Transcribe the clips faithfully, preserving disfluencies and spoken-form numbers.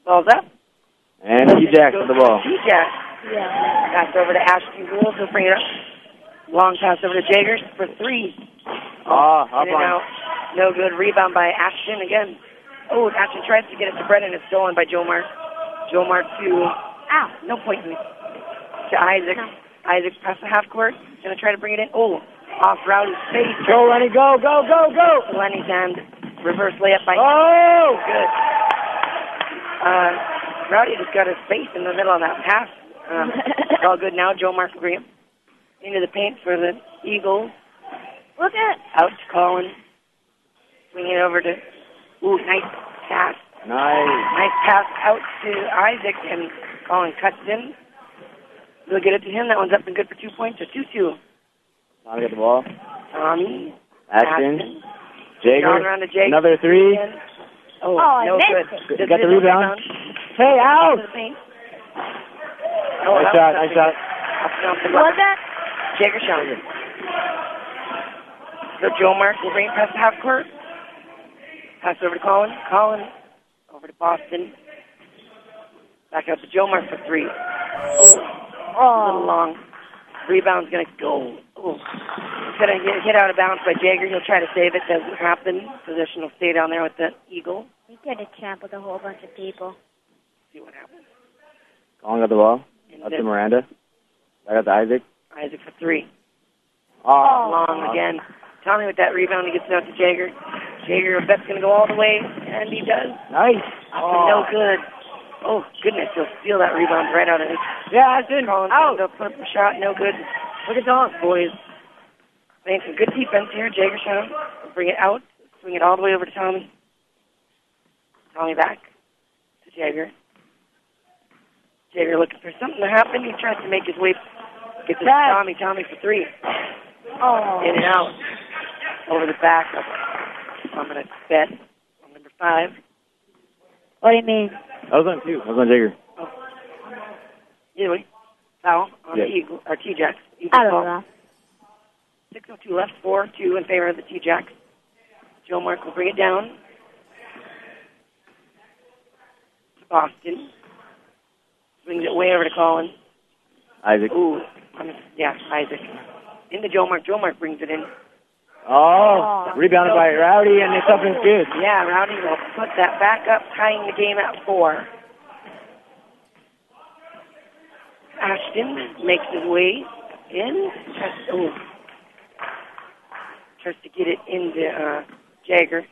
Ball's up. And T-Jax with the ball. T-Jax. Yeah. Pass over to Ashton Gould. He'll bring it up. Long pass over to Jagers for three. Oh, up in and on. out. No good. Rebound by Ashton again. Oh, Ashton tries to get it to Brennan. It's stolen by Joe Mark. Joe Mark to, ow, no point in it. To Isaac. No. Isaac past the half court. Gonna try to bring it in. Oh, off Rowdy's face. Go, Lenny, go, go, go, go. Lenny's hand. Reverse layup by. Oh! Good. Uh, Rowdy just got his face in the middle of that pass. Uh, it's all good now. Joe Mark will bring it into the paint for the Eagles. Look at Out to Colin. Swing it over to, ooh, nice pass. Nice. Nice pass out to Isaac, and Colin cuts in. He'll get it to him. That one's up and good for two points. A two two. Tommy got the ball. Tommy. Ashton. Down Jager. around to Jake. Another three. Oh, Oh, no I good. missed it. Just Got the missed rebound. Hey, out! To the paint. Oh, Nice that shot, was nice something. shot. Up and off the What was that? Jager shot. So Joe Mark will bring it past the half court. Pass over to Colin. Colin over to Boston. Back out to Joe Mark for three. Oh, a little long. Rebound's going to go. Oh. It's going to get hit out of bounds by Jager. He'll try to save it. Doesn't happen. Position will stay down there with the Eagle. He could have trampled a whole bunch of people. See what happens. Colin got the ball. And Up to then Miranda. Back up to Isaac. Isaac for three. Oh, Long again. Tommy with that rebound. He gets it out to Jager. Jager, I bet's going to go all the way, and he does. Nice. Up and no good. Oh, goodness, he'll steal that rebound right out of it. Yeah, that's it. Collins Out. will put up a shot, no good. Look at those boys. Playing some good defense here. Jager shot him. Bring it out. Swing it all the way over to Tommy. Tommy back to Jager. Jager looking for something to happen. He tries to make his way. Gets it to Tommy. Tommy for three. Oh. In and out. Over the back of, I'm going to bet on number five. What do you mean? That was on two. That was on Jager. Oh. Anyway, foul on Yeah. the Eagle, or T-Jacks. I don't know. six oh two left, four two in favor of the T-Jacks. Joe Mark will bring it down to Boston. Brings it way over to Colin. Isaac. Ooh, I mean, yeah, Isaac. Into Joe Mark. Joe Mark brings it in. Oh, rebounded by Rowdy, and it's up and good. Yeah, Rowdy will put that back up, tying the game at four. Ashton makes his way in. Tries, oh, tries to get it into uh, Jager.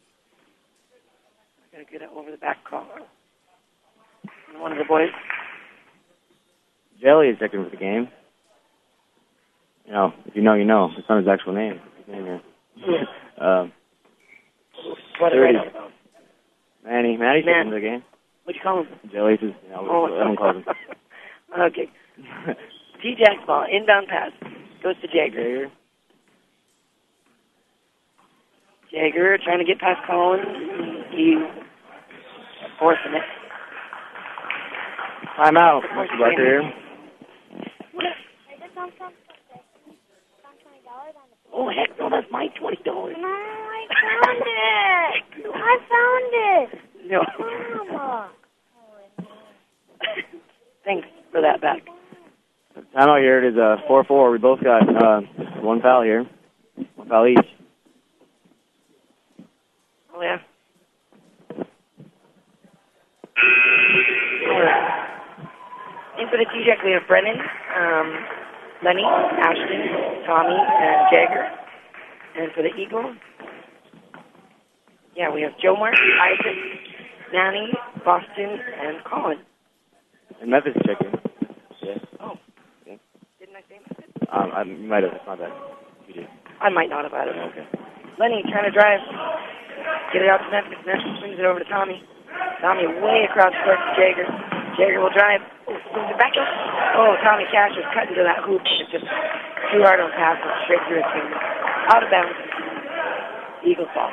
Gonna get it over the back collar. One of the boys. Jelly is checking for the game. You know, if you know, you know. It's not his actual name. His name here. um, What right out. Manny. Manny's Man. checking for the game. What'd you call him? Jelly is, you know, Oh, everyone calls him. Okay. T-Jack's ball. Inbound pass. Goes to Jager. Jager. Jager trying to get past Colin. He's forcing it. Timeout. Mister Barker here. Oh, heck no, that's my twenty dollars. No, I found it. I found it. No. Mama. Thanks for that back. Timeout here. It is uh, four four. We both got uh, one foul here. One foul each. Oh, yeah. In for the T-Jack, we have Brennan, um, Lenny, Ashton, Tommy, and Jager. And for the Eagles, yeah, we have Joe Mark, Isaac, Nanny, Boston, and Colin. And Memphis is checking. Yeah. Oh. Yeah. Didn't I say Memphis? Um, I, you might have. It's not bad. You did. I might not have. I don't know. Okay. Lenny trying to drive. Get it out to Memphis. Memphis swings it over to Tommy. Tommy way across court to Jager. Jager will drive. Oh, swings it back up. Oh, Tommy Cash is cutting to that hoop. It's just too hard on pass. Straight through his fingers. Out of bounds. Eagles ball.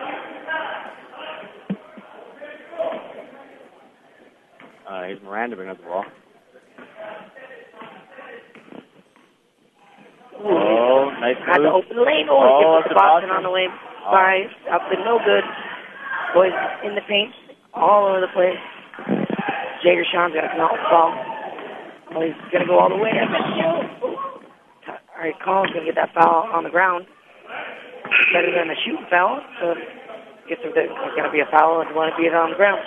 Uh, here's Miranda bringing up the ball. Oh, nice move. Had to open the lane. Oh, Oh, gets up the to Boston Boston. on the way. By up and no good. Boys in the paint. All over the place. Jager Sean's going to come out with the ball. Oh, he's going to go all the way. All right, Colin's going to get that foul on the ground. Better than a shooting foul. So it's going to be a foul if you want to be it on the ground.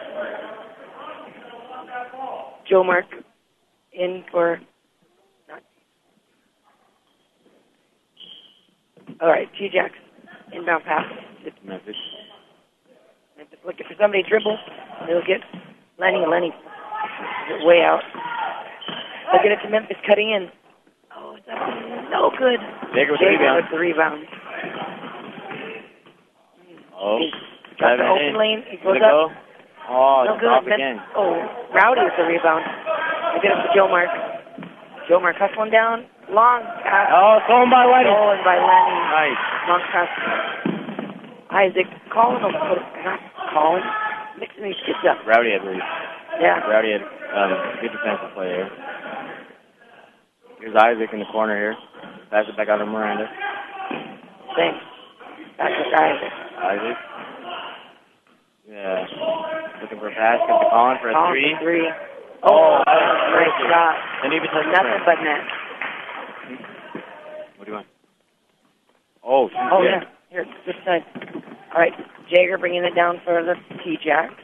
Joe Mark in for... All right, T-Jacks. Inbound pass. It's Memphis. Memphis looking for somebody to dribble. They'll get Lenny. Lenny way out. They'll get it to Memphis cutting in. Oh, it's up. No good. Jager with the Jager rebound. with the rebound. Oh. He's got the open in. lane. He Does goes it up. go? Oh, No it's good. off Mem- again. Oh, Rowdy with the rebound. They get it to Joe Mark. Joe Mark cuts one down. Long pass. Oh, stolen by Lenny. Stolen by Lenny. Nice. Long pass. Isaac. Colin will put it. Not Colin. Mixing these kids up. Rowdy, I believe. Yeah. Rowdy had um, good defensive play here. Here's Isaac in the corner here. Pass it back out to Miranda. Thanks. Back to Isaac. Isaac. Yeah. Looking for a pass. Gives to Colin for a Colin three. for three. Oh, Oh, nice shot. Didn't even touch the Nothing rim. but net. What do you want? Oh, shoot, Oh, yeah. yeah. Here, this side. All right, Jager bringing it down for the T-Jack.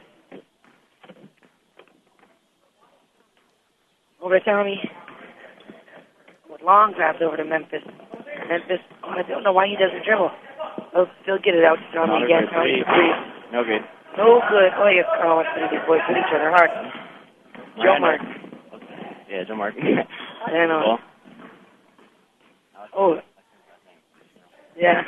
Over to Tommy. With long grabs over to Memphis. Memphis, oh, I don't know why he doesn't dribble. Oh, still get it out to Tommy Tommy again. for Tommy three. for three. No good. No good. Oh, yes, Carl. These boys hit each other hard. Joe Mark. Yeah, Joe Mark. I know. Ball. Oh, yeah.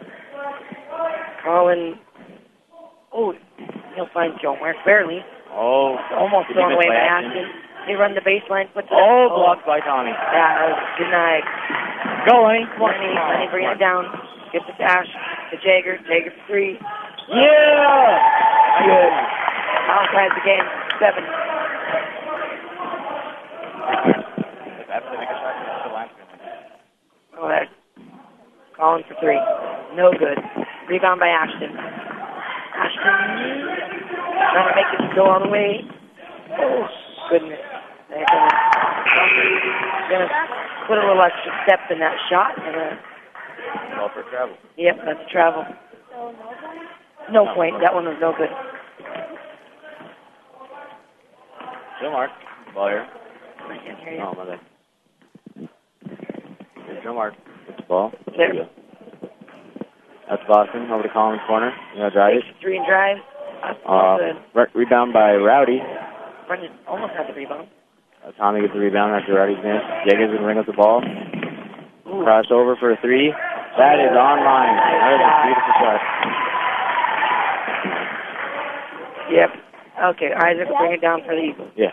Colin. Oh, he'll find Joe Mark barely. Oh. Almost Did thrown he away miss by by Ashton. They run the baseline, puts it Oh, up. blocked by Tommy. Yeah, that was denied. Go, Lenny. Lenny, Lenny bringing it down. Gets it to Ash, to Jager. Jager for three. Yeah! Good. Now ties the game. Seven. Oh, that's Colin for three. No good. Rebound by Ashton. Ashton trying to make it go all the way. Oh, goodness. They're gonna, gonna put a little extra step in that shot. And, uh, Ball for travel. yep, that's travel. No point. That one was no good. Joe Mark. Ball here. I can't hear you. Oh, my bad. Here's Joe Mark. With the ball. There. you go. That's Boston. Over to Colin's corner. You know, drive it. Takes three and drive. That's Uh, all good. re- rebound by Rowdy. Brendan almost had the rebound. Uh, Tommy gets the rebound after Rowdy's miss. Jacobs going to ring up the ball. Ooh. Cross over for a three. That is online. That is a beautiful shot. Yep. Okay, Isaac will bring it down for the Eagles. Yeah.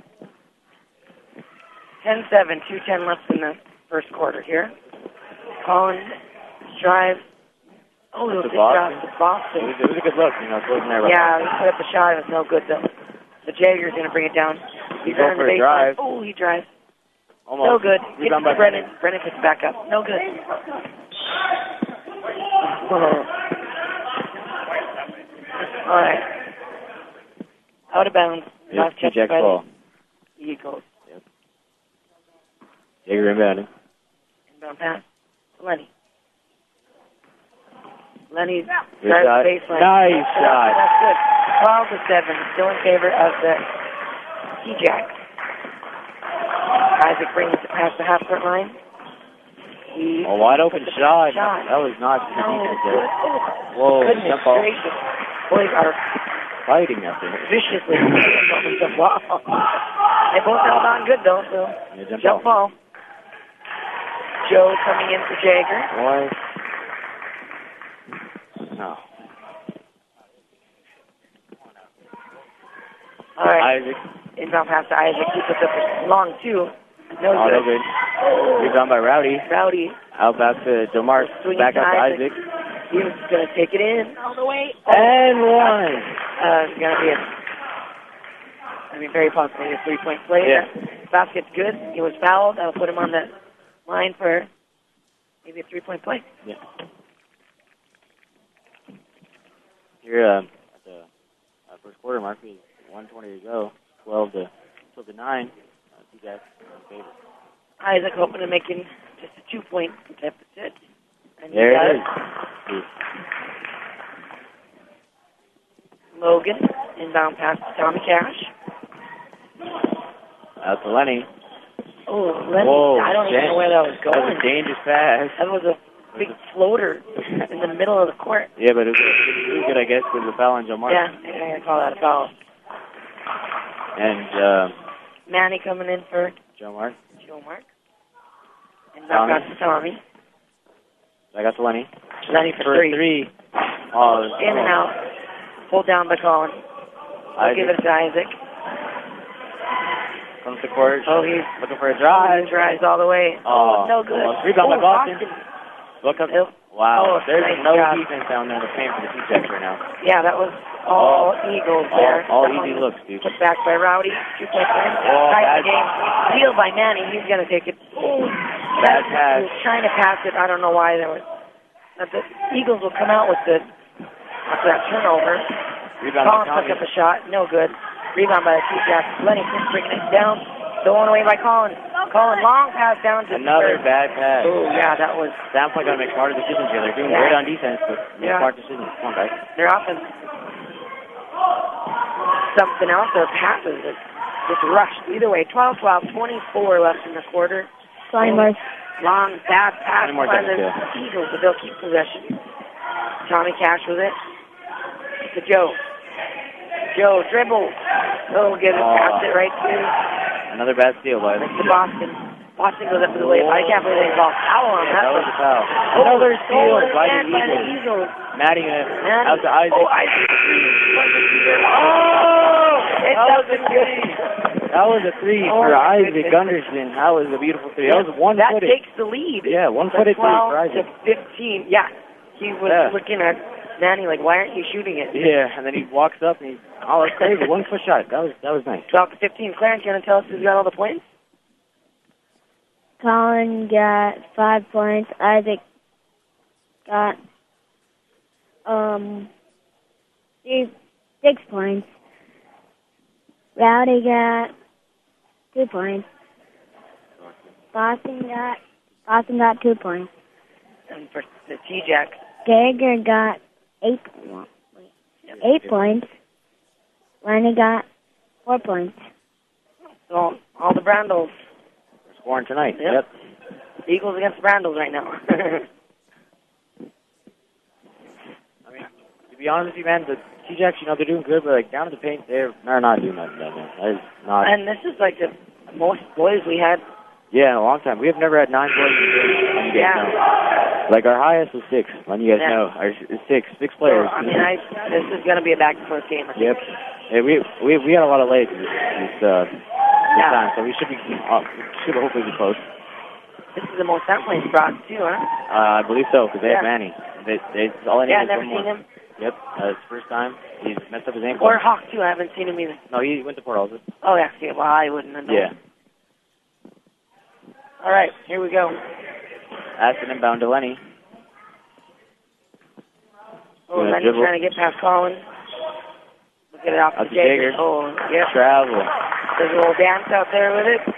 ten seven, two ten left in the first quarter here. Colin drive. Oh, it was a To good shot Boston. to Boston. It was, it was a good look. You know, it wasn't there. Yeah, he put up a shot. It was no good, though. The Jager's going to bring it down. He's Go on for the a baseline. drive. Oh, he drives. Almost. No good. Gets Rebound to by Brennan. Brennan puts it back up. No good. Oh. All right. Out of bounds. Yep, Last catch T-Jack's by ball. the Eagles. Jager inbounding. Inbound pass. Lenny. Lenny Good drives shot. the baseline. Nice That's- shot. That's good. twelve to seven. Still in favor of the T-Jacks. Isaac brings it past the half-court line. He A wide open puts shot. shot. That was not good No, defense good. there. Oh, Whoa, goodness jump ball. gracious. Boys are Fighting out there. viciously. Wow. They both held on good, though, so Yeah, jump, jump ball. ball. Joe coming in for Jager. Boy. No. All right. Isaac. Inbound pass to Isaac. He puts up a long two. No Oh, good. no good. Rebound by Rowdy. Rowdy. Out back to Joe Mark. Swinging Back to up to Isaac. Isaac. He was going to take it in all the way. And one. Uh, it's going to be a, I mean, very possibly a three-point play. Yeah. That basket's good. He was fouled. That'll put him on the line for maybe a three-point play. Yeah. Here, um, at the uh, first quarter mark, we one twenty to go. twelve to twelve to nine. Uh, T-Jack in favor. Isaac hoping to make him just a two-point deficit. And There he it does. is. Logan, inbound pass to Tommy Cash. Out to Lenny. Oh, Lenny, Whoa, I don't even know where that was That was going. a dangerous pass. That was a big floater in the middle of the court. Yeah, but it was, it was good, I guess, because of the foul on Joe Mark. Yeah, I'm going to call that a foul. And uh, Manny coming in for Joe Mark. Joe Mark. And back Tommy. out to Tommy. I got to Lenny. Lenny for, For three. three. Oh, In and out. Pulled down by Colin. I'll give it to Isaac. Comes to court. Oh, he's Looking for a drive. drives all the way. Oh, no good. Well, rebound by Oh, Boston. Boston. Look up. Yep. Wow. Oh, There's nice no job. defense down there in the paint for the T-Jacks right now. Yeah, that was all Eagles there. All, all That easy one looks, dude. Put back by Rowdy. Two point win. Oh, Tied bad- the game. Steal by Manny. He's going to take it. Oh, Bad pass. He was trying to pass it. I don't know why there was. But the Eagles will come out with the after that turnover. Rebound Collins by took Tommy. up a shot. No good. Rebound by the T-Jacks. Lenny bringing it down. Stolen away by Colin. Colin, long pass down to Another third. bad pass. Oh, yeah, that was Sample got to make smarter decisions here. They're doing Yeah. great on defense, but make Yeah. smart decisions. Come on, guys. their offense. Something else, their passes are just rushed. Either way, twelve twelve, twenty-four left in the quarter. Twenty more. Long, bad pass twenty more by the seconds, Eagles, but they'll keep possession. Tommy Cash with it. To Joe. Joe, dribble. Oh, get it, Oh. pass it right to, Another bad steal by the to Boston. Boston goes up to the layup. I can't believe they called foul on that. That was a foul. Oh, Another steal stolen by again the by the Eagles. Eagles. Maddie uh, Manny. out to Isaac. Oh, Isaac. Oh! It That was a doesn't three. That was a three Oh, for my Isaac goodness. Gunderson. That was a beautiful three. That was one That footed. takes the lead. Yeah, one From footed three twelve for Isaac. to fifteen. Yeah. He was Yeah. looking at Manny like, why aren't you shooting it? Yeah, and then he walks up and he's oh, that's crazy. One foot shot. That was that was nice. twelve to fifteen. Clarence, you want to tell us who's got all the points? Colin got five points. Isaac got um three, six points. Rowdy got two points. Boston got Boston got two points. And for the T-Jacks. Geiger got eight eight points. Lenny got four points. So all the Brandles. We're scoring tonight. Yep. Yep. Eagles against the Brandles right now. I mean, to be honest with you, man, the T-Jacks, you know, they're doing good, but like down in the paint, they're they're not doing nothing down there. That is not. And this is like the most boys we had. Yeah, in a long time. We have never had nine boys in the game. Let you guys Yeah. know. Like our highest was six. Let you guys Yeah. know. Our is six, six So, players. I mean, I this is going to be a back and forth game. I think. Yep. Yeah, we we we had a lot of late this this, uh, this Yeah. time, so we should be uh, should hopefully be close. This is the most Sampling brought too, huh? Uh, I believe so because they have Yeah. Manny. They, they all I need Yeah, is never one more. seen him. Yep, uh, it's first time. He's messed up his ankle. Or Hawk too. I haven't seen him either. No, he went to Port Elizabeth. Oh yeah. Yeah. Well, I wouldn't have known. Yeah. All right. Here we go. Aston inbound to Lenny. Oh, Yeah, Lenny dribble. trying to get past Colin. Look at it off Out to to Jager. Jager. Oh, yep. Travel. There's a little dance out there with it.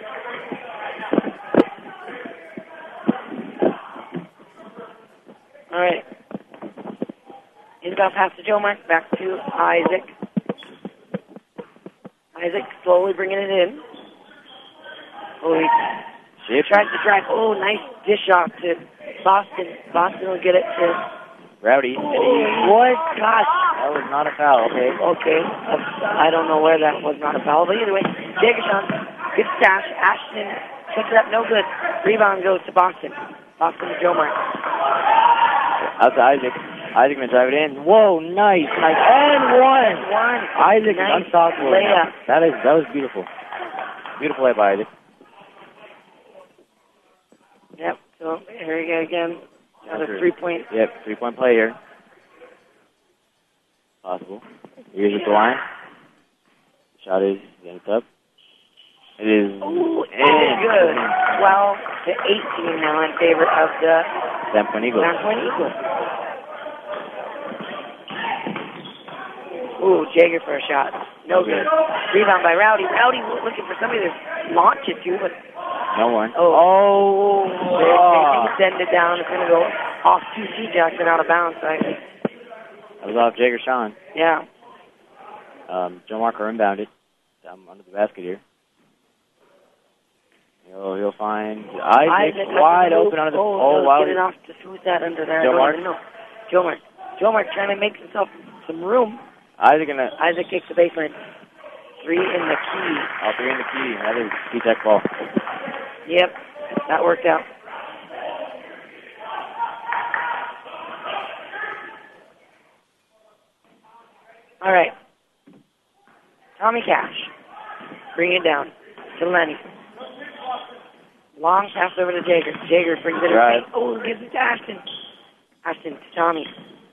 All right. Inbound pass to Joe Mark. Back to Isaac. Isaac slowly bringing it in. Oh, he Shit. tries to drive. Oh, nice dish off to Boston. Boston will get it to. Rowdy. Oh, what? Gosh. That was not a foul. Okay. Okay. I don't know where that was not a foul, but either way, Jagershon, good stash. Ashton puts it up, no good. Rebound goes to Boston. Boston to Joe Mark. Out to Isaac. Isaac gonna drive it in. Whoa, nice, nice, and one. One. Isaac Nice unstoppable. layup. That is that was beautiful. Beautiful play by Isaac. Yep. So here we go again. Another three point. Yep, three point play here. Possible. Here's at the line. Shot is and it's up. It is Ooh, in. good. Twelve to eighteen now in favor of the San Juan Eagles. San Juan Eagles. Ooh, Jager for a shot. No good. Rebound by Rowdy. Rowdy looking for somebody to launch it to, but No one. Oh. Oh. they, they send it down. It's going to go off to T-Jacks and out of bounds. I think. That was off Jager Sean. Yeah. Um, Joe Marker inbounded. I'm under the basket here. He'll, he'll find Isaac, Isaac wide move. open under the... Oh, Oh, no, wow. get it off to who's that under there? Joe I don't Mark? even know. Joe Mark. Joe Mark trying to make himself some room. Isaac in the... Isaac kicks the baseline. Three in the key. Oh, three in the key. That is T-Tech ball. Yep, that worked out. All right. Tommy Cash. Bring it down to Lenny. Long pass over to Jager. Jager brings it Drive. in. Oh, gives it to Ashton. Ashton to Tommy.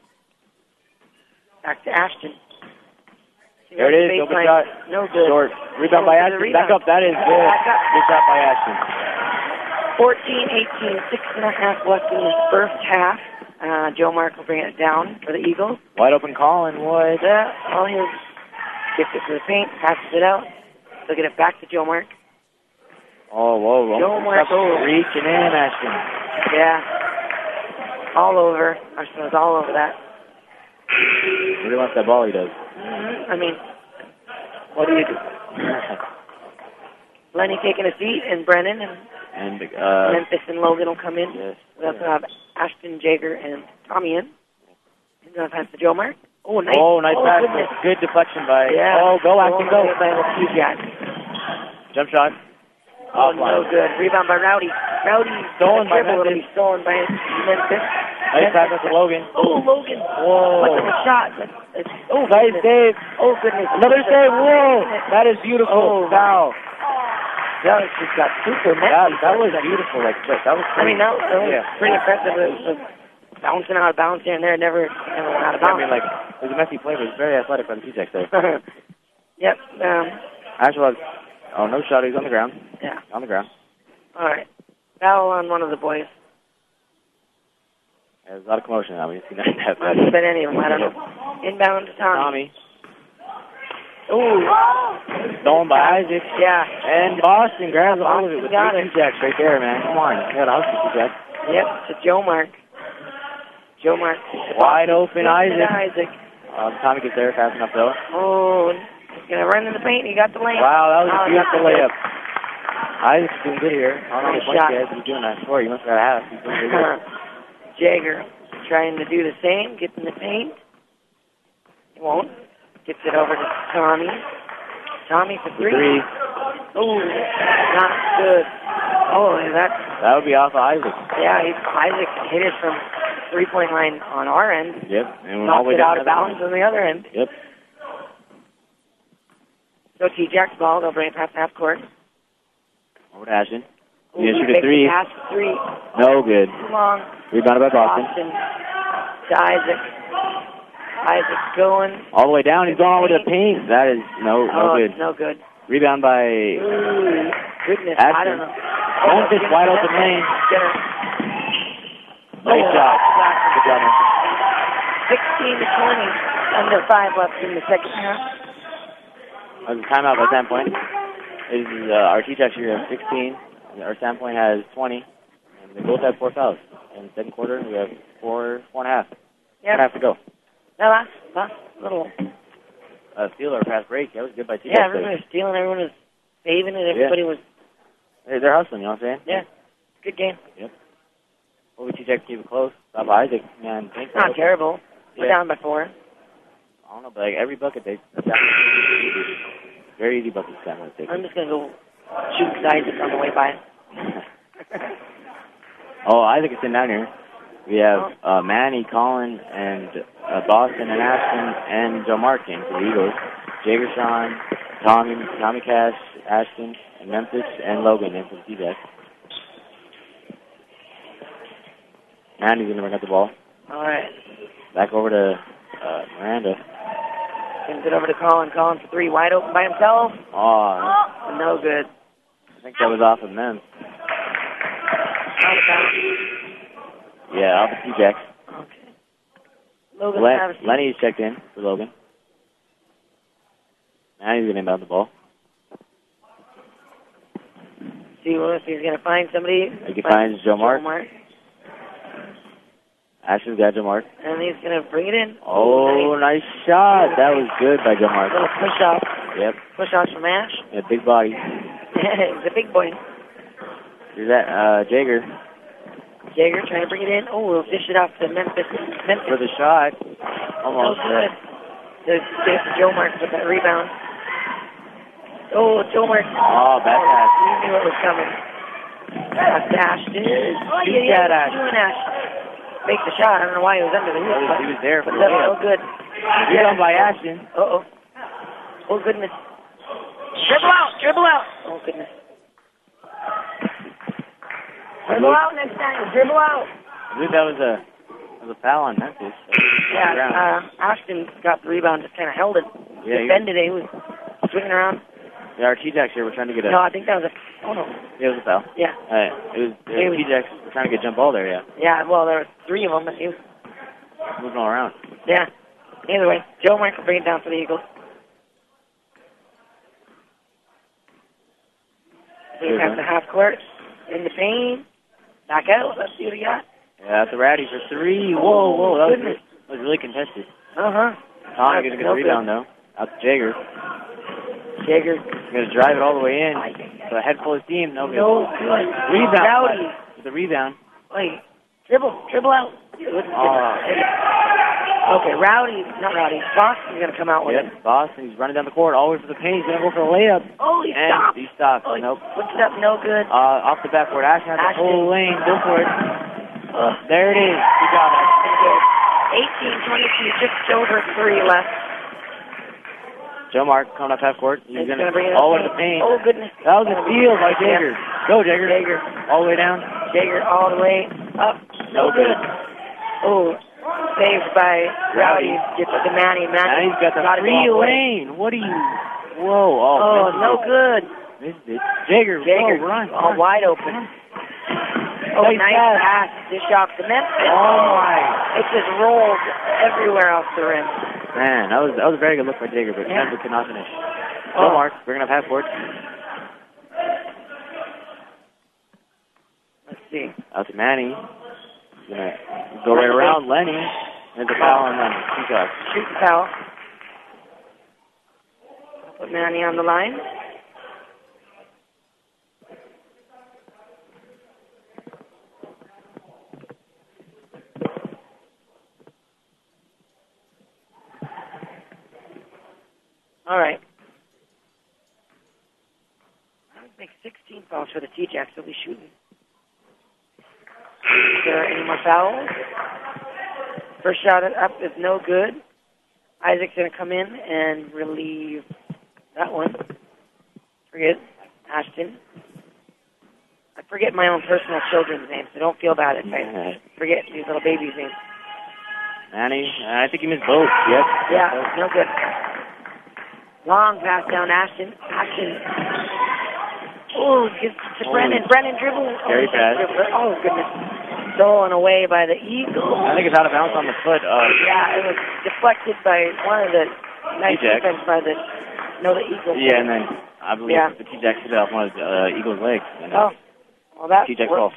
Back to Ashton. There it is. Open Baseline. shot. No good. Short. Rebound by Oh, Ashton. rebound. Back up. That is good. Back up. Good shot by Ashton. fourteen eighteen, six and a half left in the first half. Uh, Joe Mark will bring it down for the Eagles. Wide open Collinwood. Yeah, all his. Gets it to the paint, passes it out. They'll get it back to Joe Mark. Oh, whoa. whoa. Joe Mark. Oh. Reaching in, Ashton. Yeah. All over. Ashton was all over that. Really wants that ball, he does. Mm-hmm. I mean, what do you do? Lenny taking a seat, and Brennan and And, uh... Memphis and Logan will come in. Yes. We also have Ashton, Jager, and Tommy in. He's going to pass to Joe Mark. Oh, nice. Oh, nice oh, pass. Goodness. Good deflection by... Yeah. Oh, go, Ashton, go. By the T-Jack. Jump shot. Oh, Offline. no good. Rebound by Rowdy. Rowdy Stolen by careful, it'll Memphis. be stolen by Memphis. Nice pass to Logan. Oh, Logan. Whoa. What's the shot? It's, oh, Nice goodness. save. Oh, goodness. Another save. Whoa. That is beautiful. Oh, Foul. That was just got super messy. That, that was beautiful. Like, that was I mean, that, that was yeah. pretty impressive. It was bouncing out of bounds here and there. Never, never went out of I bounds. mean, like, it was a messy play, but it was very athletic by the T-Tex there. Yep. Um, Ashwell, oh, no shot. He's on the ground. yeah. On the ground. All right. Foul on one of the boys. Yeah, there's a lot of commotion now. We didn't see none of that. Must have been any of them. I don't know. Inbound to Tommy. Tommy. Ooh. Stolen by Isaac. Yeah. And Boston grabs a hold of it with Got three it. T-Jacks right there, man. Come on. You got a hustle, T-Jack. Yep. To Joe Mark. Joe Mark. Wide open Isaac. Isaac. Um, Tommy gets there fast enough, though. Oh, he's going to run in the paint. He got the lane. Wow, that was Oh, a beautiful that's layup. Isaac's doing good here. I don't know Nice what shot. he has. He's doing that score. You must have got a half. He's doing really good. Jager trying to do the same, get in the paint. He won't. Gets it over to Tommy. Tommy for three. Three. Oh, not good. Oh, that, That would be off of Isaac. yeah, he, Isaac hit it from three-point line on our end. Yep. And went all Knocked the way it out down of the other bounds on the other end. Yep. So T-Jack's ball, they'll bring it past half court. Over to Ashton. Ooh, He's going to shoot a takes three. the pass for three. No good. Too long. Rebounded by Boston. Boston to Isaac. Isaac going. All the way down. He's going all the way to the paint. That is no, no Oh, good. no good. Rebound by Ooh, goodness, Ashton. I don't know. Memphis, wide open lane. Gonna, Nice oh, job. Good job, man. sixteen to twenty, under five left in the second half. That was a timeout by Sandpoint. This is uh, our T-Tex here have sixteen. And our Sandpoint has twenty. And they both have four fouls. In the second quarter, we have four, four and a half. Four Yeah, and a half to go. that last, last little. Uh, steal or pass break. That was good by T-Tex. Yeah, everyone was stealing, everyone was saving it, everybody Yeah. was. They're, they're hustling, you know what I'm saying? Yeah, good game. Yep. Well, we T-Tex keep it close. Stop Isaac. Man, think It's not terrible. We're Yeah. down by four. I don't know, but like every bucket they. Very easy buckets to take. I'm just gonna go shoot Isaac on the way by. Oh, Isaac is sitting down here. We have uh, Manny, Colin, and uh, Boston, and Ashton, and Joe Mark in for the Eagles. Jager Sean, Tommy, Tommy Cash, Ashton, and Memphis, and Logan in for the T-Deck. Manny's going to bring up the ball. All right. Back over to uh, Miranda. Sends it over to Colin. Colin for three, wide open by himself. Oh, No good. I think that was off of Mem. Out of bounds. Yeah, off of T-Deck. Okay. Logan Len- Travis. Lenny's checked in for Logan. Now he's going to inbound the ball. See well, if he's going to find somebody. He finds Joe Mark. Joe Mark. Ashton's got Joe Mark. And he's going to bring it in. Oh, nice. nice shot. That was good by Joe Mark. Little push off. Yep. Push off from Ash. Yeah, big body. He's a big boy. Here's that, uh, Jager. Jager trying to bring it in. Oh, we'll dish it off to Memphis. Memphis. For the shot. Almost. Oh, good. There's, there's Joe Mark with that rebound. Oh, Joe Mark. Oh, bad pass. He knew it was coming. That's Ashton. Oh, yeah, yeah. Ash. Doing Ash. Make the shot. I don't know why he was under the hoop. But he was there for but the that's layup. so good. Rebound by Ashton. Uh-oh. Oh, goodness. Dribble out. Dribble out. Oh, goodness. Dribble out next time. Dribble out. I believe that was a, that was a foul on Memphis. Yeah, uh, Ashton got the rebound, just kind of held it. Yeah, defended it. He was swinging around. Yeah, our T-Jacks here were trying to get a... No, I think that was a... Oh, no. Yeah, it was a foul. Yeah. Uh, it was, it was T-Jacks were trying to get jump ball there, yeah. Yeah, well, there were three of them, but he was... Moving all around. Yeah. Either way, Joe Mark will bring it down for the Eagles. We have the half court in the paint. Back out. Let's see what he got. Yeah, that's a Rowdy for three. Whoa, whoa. That was, really, that was really contested. Uh-huh. Tommy gets a good no rebound, good. though. Out to Jager. Jager. Going to drive it all the way in. So a head full of steam. No good. No good. Rebound. Rowdy. With the rebound. Wait. Dribble. Dribble out. Oh. Okay, Rowdy, not Rowdy, Boston's going to come out with yep, it. Boston, he's running down the court all the way for the paint. He's going to go for a layup. Oh, he and stopped. He stopped. Oh, nope. Puts it up, no good. Uh, off the backboard. Ashton has the whole lane. Go for it. Uh, there it is. Good job, Ashton. eighteen twenty-two, just over three left. Joe Mark coming up half court. He's, he's going to bring it all the way to the paint. Oh, goodness. That was a steal by Jager. Yeah. Go, Jager. Jager. All the way down. Jager all the way up. No, no good. good. Oh. Saved by Rowdy. Gets it to Manny. Manny. Manny's got the free lane. What are you? Whoa. Oh, oh no it. good. Missed it. Jager. Jager. Whoa, run. All wide open. Oh, nice, nice pass. pass. Dish off to Memphis. Oh, my. It just rolled everywhere off the rim. Man, that was that was a very good look by Jager, but yeah. Memphis could not finish. Oh, so Mark, bringing up half court. Let's see. Out to Manny. He's going to go right around Lenny. There's a foul on Lenny. Two shots. Shoot the foul. Put Manny on the line. All right. I would make sixteen fouls for the T-Jacks. They'll be shooting. Is there any more fouls? First shot up is no good. Isaac's going to come in and relieve that one. Forget Ashton. I forget my own personal children's names, so don't feel bad if I forget these little babies' names. Manny, I think you missed both. Yep. Yeah, no good. Long pass down Ashton. Ashton. Oh, gives to Brennan. Brennan dribble. Very fast. Oh, goodness. Stolen away by the Eagles. I think it's out of bounds on the foot. Uh, yeah, it was deflected by one of the nice defense by the, no, the Eagles. Yeah, and then I believe yeah. the T-Jacks hit it off one of the uh, Eagles' legs. And, uh, oh, well, that's T-Jacks off.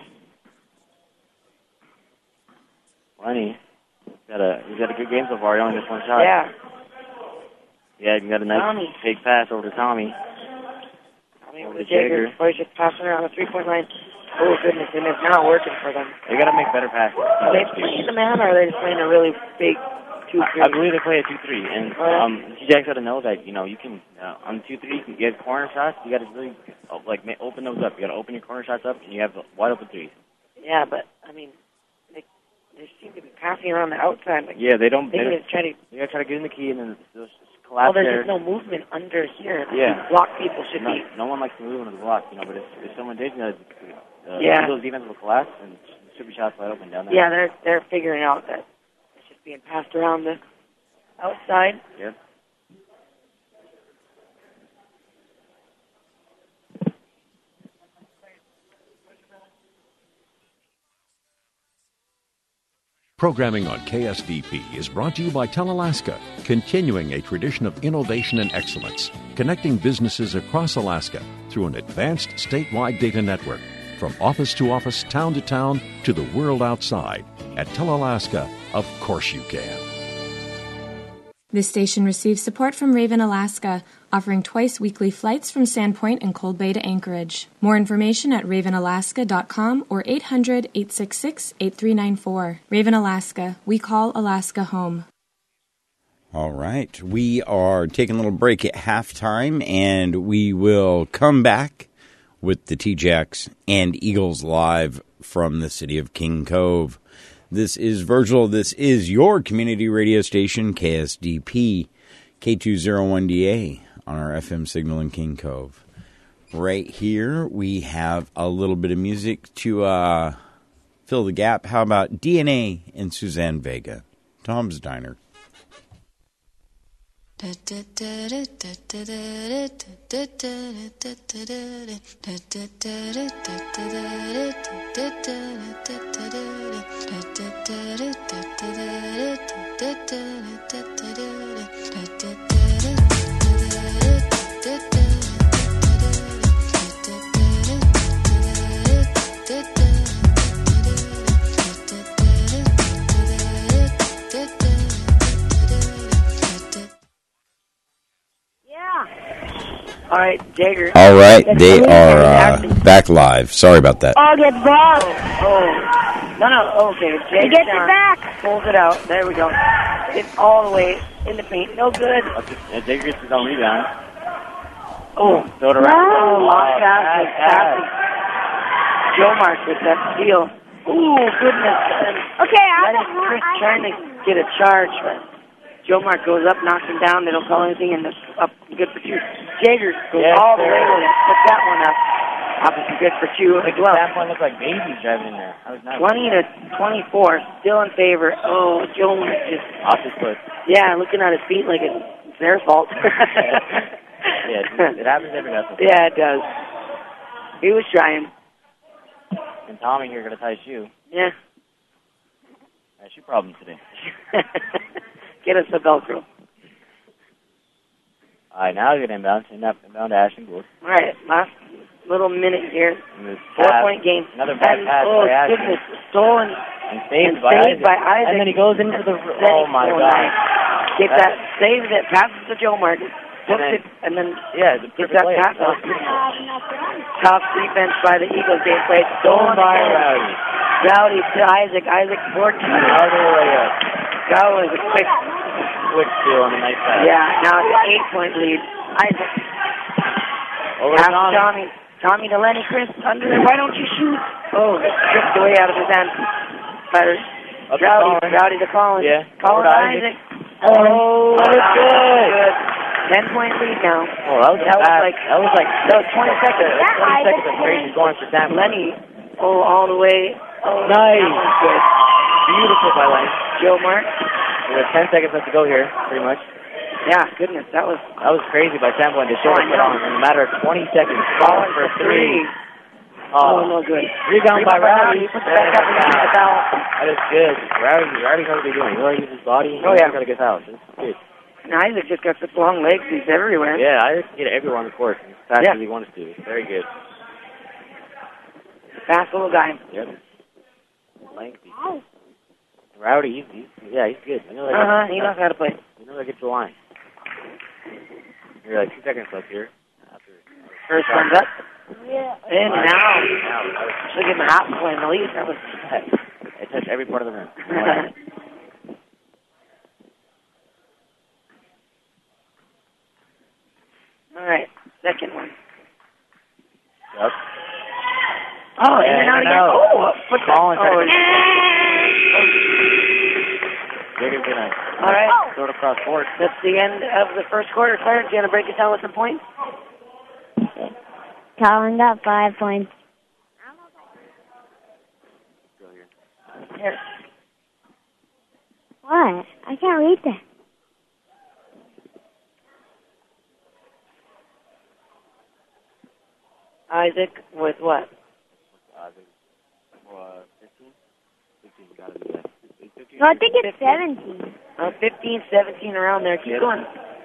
Lenny, he's got a he's got a good game so far. He only missed one shot. Yeah. Yeah, he got a nice Tommy. big pass over to Tommy. Tommy over to Jager. Boy, just passing around the three-point line. Oh, goodness, and it's not working for them. They got to make better passes. Are they playing the man, or are they just playing a really big two three? I, I believe they play a two three, and oh, yeah. um, T-Jacks got to know that, you know, you can, uh, on two three, you can get corner shots. You got to really, oh, like, open those up. You got to open your corner shots up, and you have wide open threes. Yeah, but, I mean, they they seem to be passing around the outside. Like, yeah, they don't. They, they try to. You got to try to get in the key, and then just collapse well, there's there. just no movement under here. Yeah. Block people should no, be. No one likes to move into the block, you know, but if, if someone did, you know, uh, yeah. Eagles' defense will collapse, and it should be shots wide open down there. Yeah, they're they're figuring out that it's just being passed around the outside. Yep. Programming on K S D P is brought to you by Telalaska, continuing a tradition of innovation and excellence, connecting businesses across Alaska through an advanced statewide data network, from office to office, town to town, to the world outside. At Telalaska, of course you can. This station receives support from Raven Alaska, offering twice weekly flights from Sandpoint and Cold Bay to Anchorage. More information at raven alaska dot com or eight hundred, eight six six, eight three nine four. Raven Alaska, we call Alaska home. All right, we are taking a little break at halftime, and we will come back with the T-Jacks and Eagles live from the city of King Cove. This is Virgil. This is your community radio station, K S D P, K two oh one D A on our F M signal in King Cove. Right here, we have a little bit of music to uh, fill the gap. How about D N A and Suzanne Vega? Tom's Diner. All right, Jagger. All right, they are uh, back live. Sorry about that. I'll get back. Oh, oh. No, no, okay. Jagger Get it back. Pulls it out. There we go. It's all the way in the paint. No good. Yeah, Jagger gets his own rebound. Oh, Throw it around. oh, long pass. pass, With pass. passing. Joe Mark with that steal. Ooh, goodness. And Okay, I that is got Chris I- trying to get a charge, but Joe Mark goes up, knocks him down. They don't call anything, and it's up good for two. Jagger goes Yes, all the sir. way with it. Put that one up. Obviously good for two as well. That one looked like babies driving in there. That was nice. twenty to twenty-four, still in favor. Oh, Joe Mark just, Off his foot. yeah, looking at his feet like it's their fault. Yeah, it, it happens every now and then. Yeah, it does. He was trying. And Tommy here going to tie his shoe. Yeah. Uh, shoe problem today. Get us a Velcro. All right, now he's going to inbound. Inbound, inbound to Ashton Gould. All right, last little minute here. And this Four-point pass, game. Another bad And, pass oh, by Ashton. goodness. Stolen. And saved, and by, saved Isaac. by Isaac. And then he goes into the... Then Oh, he- my oh, God. nice. Get that, saves it, passes to Joe Mark, books then- it, and then Yeah, the gets perfect that play. pass off. Tough defense by the Eagles. They played Stolen stolen by again. Rowdy. Rowdy to Isaac. Isaac fourteen. Rowdy way up. That was a quick. Quick steal on the nice pass. Yeah, now it's an eight-point lead. Isaac. Over Pass to to Tommy. Tommy. Tommy to Lenny. Chris under there. Why don't you shoot? Oh, stripped away out of his hand. Better. Up to Rowdy. Colin. Rowdy to Collins. Yeah. Collins Over to to Isaac. Isaac. Oh, that was good. good. Ten-point lead now. Oh, that was, That was fast. like- that was like That was twenty seconds. That was twenty seconds of crazy going for Sam. Lenny. Oh, all the way. Oh, Nice. that was good. Beautiful by Lenny. Joe Mark. We have ten seconds left to go here, pretty much. Yeah, goodness, that was That was crazy by Sam to show Oh, I it know. on in a matter of twenty seconds. falling for for three. three. Oh, Oh, no good. Rebound by Rowdy. Puts it back up and gets the foul. That is good. Rowdy, Rowdy knows what he's doing. He knows how to use his body. Oh, yeah. He's got to get out. It's good. And Isaac just got such long legs, he's everywhere. Yeah, I just get everyone on the court as fast Yeah. as he wants to. Very good. Fast little guy. Yep. Lengthy. Rowdy, he's, he's yeah, he's good. You know, Uh huh. He knows how to play. You know how to get to the line. You're like two seconds left here. After First one's up. Yeah. And now, now, look at the half point the lead. That was. it touched every part of the rim. All right, second one. Yep. Oh, in Yeah, and out in and again. out. Oh, put that. Collins had Oh, it. Jacob's gonna all right. throw it across court. That's the end of the first quarter. Clarence, you want to break it down with some points? Colin got five points. Go here. Here. What? I can't read that. Isaac with what? Uh, I think, uh, fifteen? fifteen, gotta be that. No, I think it's seventeen. Uh, fifteen, seventeen, around there. Keep going.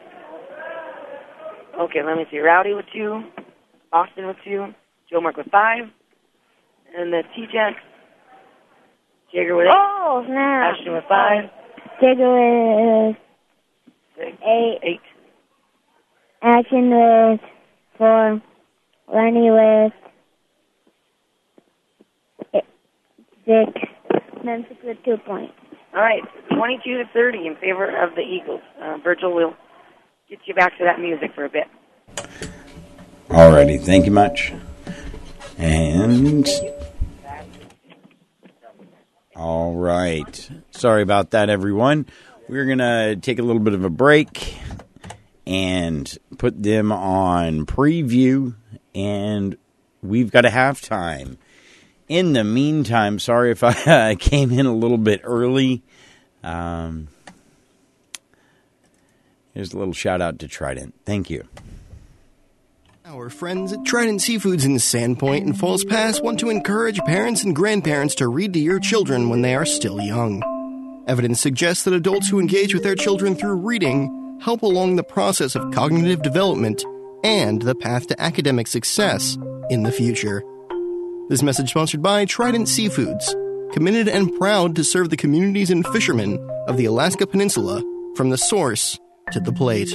Okay, let me see. Rowdy with two, Boston with two, Joe Mark with five, and the T-Jacks, Jagger with eight, Oh, snap. Ashton with five, Jagger with six, eight. eight, Action with four. Lenny with eight, six. Memphis with two points. All right, twenty-two to thirty in favor of the Eagles. Uh, Virgil will get you back to that music for a bit. Alrighty, thank you much. And all right, sorry about that, everyone. We're gonna take a little bit of a break and put them on preview, and we've got a halftime. In the meantime, sorry if I came in a little bit early. Um, here's a little shout out to Trident. Thank you. Our friends at Trident Seafoods in Sandpoint and Falls Pass want to encourage parents and grandparents to read to your children when they are still young. Evidence suggests that adults who engage with their children through reading help along the process of cognitive development and the path to academic success in the future. This message sponsored by Trident Seafoods, committed and proud to serve the communities and fishermen of the Alaska Peninsula from the source to the plate.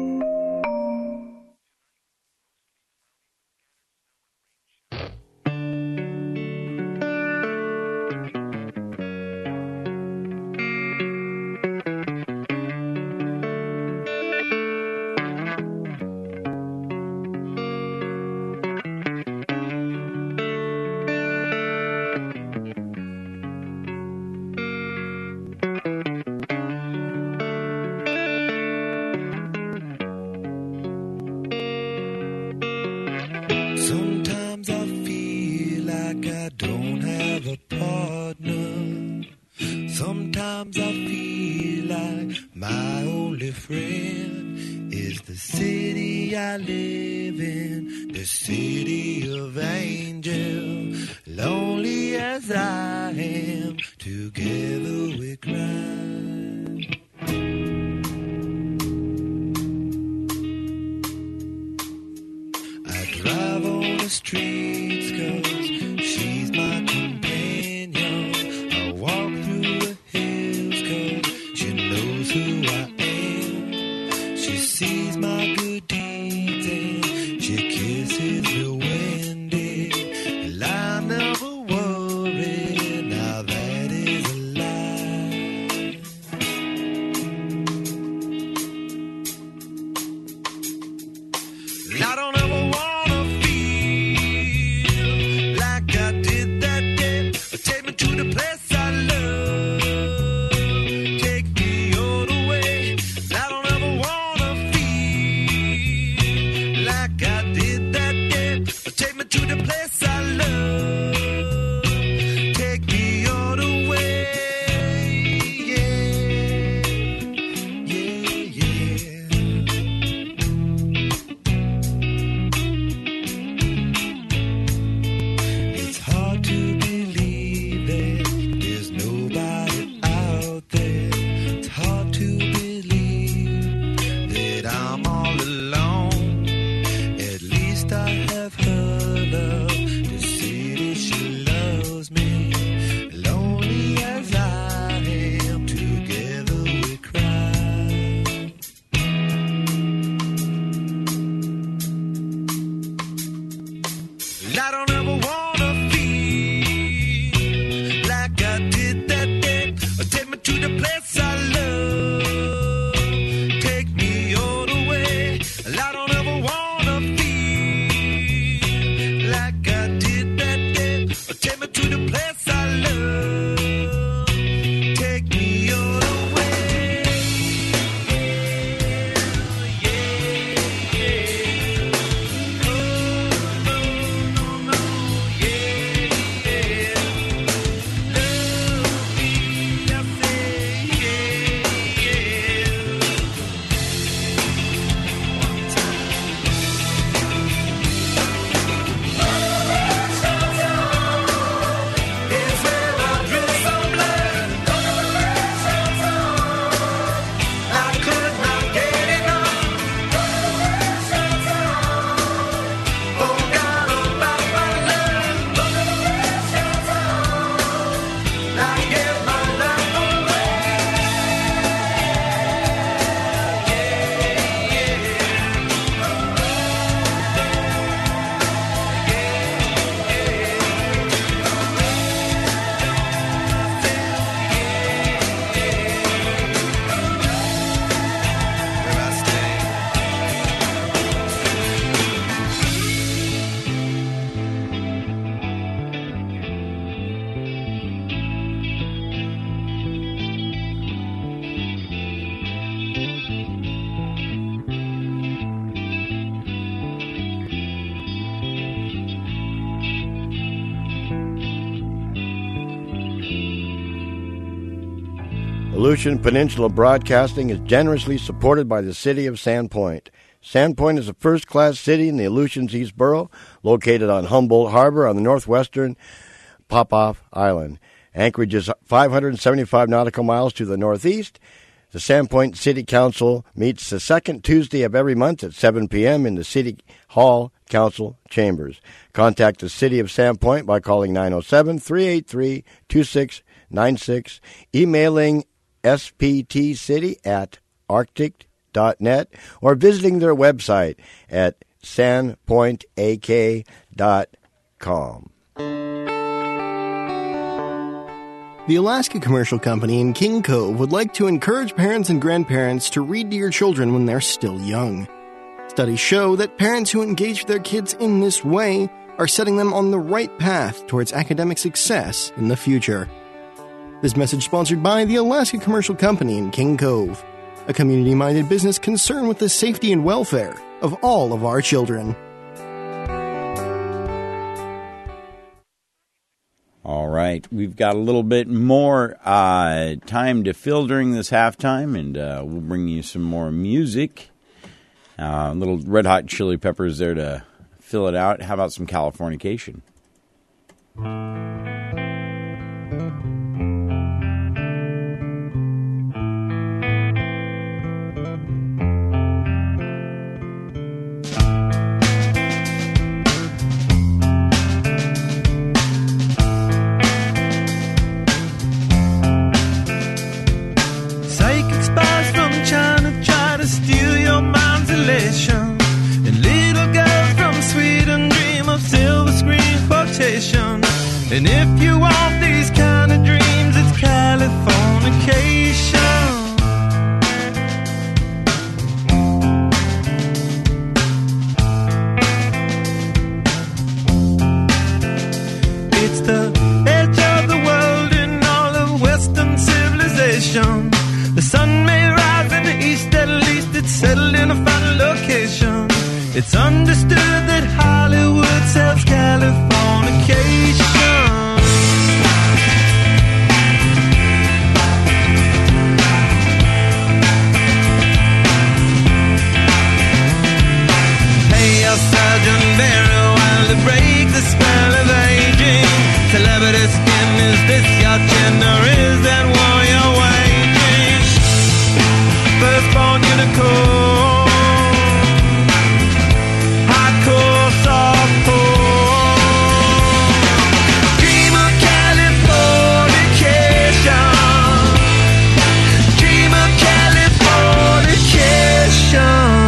Sometimes I feel like I don't have a partner. Sometimes I feel like my only friend is the city I live in, the city of angels. Lonely as I am, together we cry. Drive on the streets 'cause she's my companion. I walk through the hills 'cause she knows who I am. She sees my good deeds and she kisses the windy. And I never worry, now that is a lie. And I don't ever want to the place I love, take me all the way. I don't ever wanna feel like I did that day. Take me to the place I love, take me all the way. Yeah, yeah, yeah. It's hard to believe there's nobody out there. It's hard to believe that I'm all alone. At least I have her love to see that she loves me. Lonely as I am, together we cry. I don't ever wanna feel like I did that day. Take me to the place I love, take me all the way. I don't ever wanna feel like I did that day. Take me to the place I love, take me all the way. Yeah, yeah, yeah. Oh, no, no, no. Aleutian Peninsula Broadcasting is generously supported by the City of Sandpoint. Sandpoint is a first-class city in the Aleutians East Borough, located on Humboldt Harbor on the northwestern Popoff Island. Anchorage is five hundred seventy-five nautical miles to the northeast. The Sandpoint City Council meets the second Tuesday of every month at seven p.m. in the City Hall Council Chambers. Contact the City of Sandpoint by calling nine oh seven, three eight three, two six nine six, emailing sptcity at arctic dot net, or visiting their website at sandpoint a k dot com. The Alaska Commercial Company in King Cove would like to encourage parents and grandparents to read to your children when they're still young. Studies show that parents who engage their kids in this way are setting them on the right path towards academic success in the future. This message sponsored by the Alaska Commercial Company in King Cove, a community-minded business concerned with the safety and welfare of all of our children. All right, we've got a little bit more uh, time to fill during this halftime, and uh, we'll bring you some more music. Uh, little Red Hot Chili Peppers there to fill it out. How about some Californication? And little girls from Sweden dream of silver screen quotation. And if you want these kind of dreams, it's Californication. It's the edge of the world in all of Western civilization. The sun may rise in the east, at least it's settled in a final location. It's understood that Hollywood sells Californication. Hey, your Sergeant Barry, while to break the spell of aging. Celebrity skin, is this your gender? Is that war you're waging? Firstborn unicorn, hardcore softcore. Dream of Californication, dream of Californication.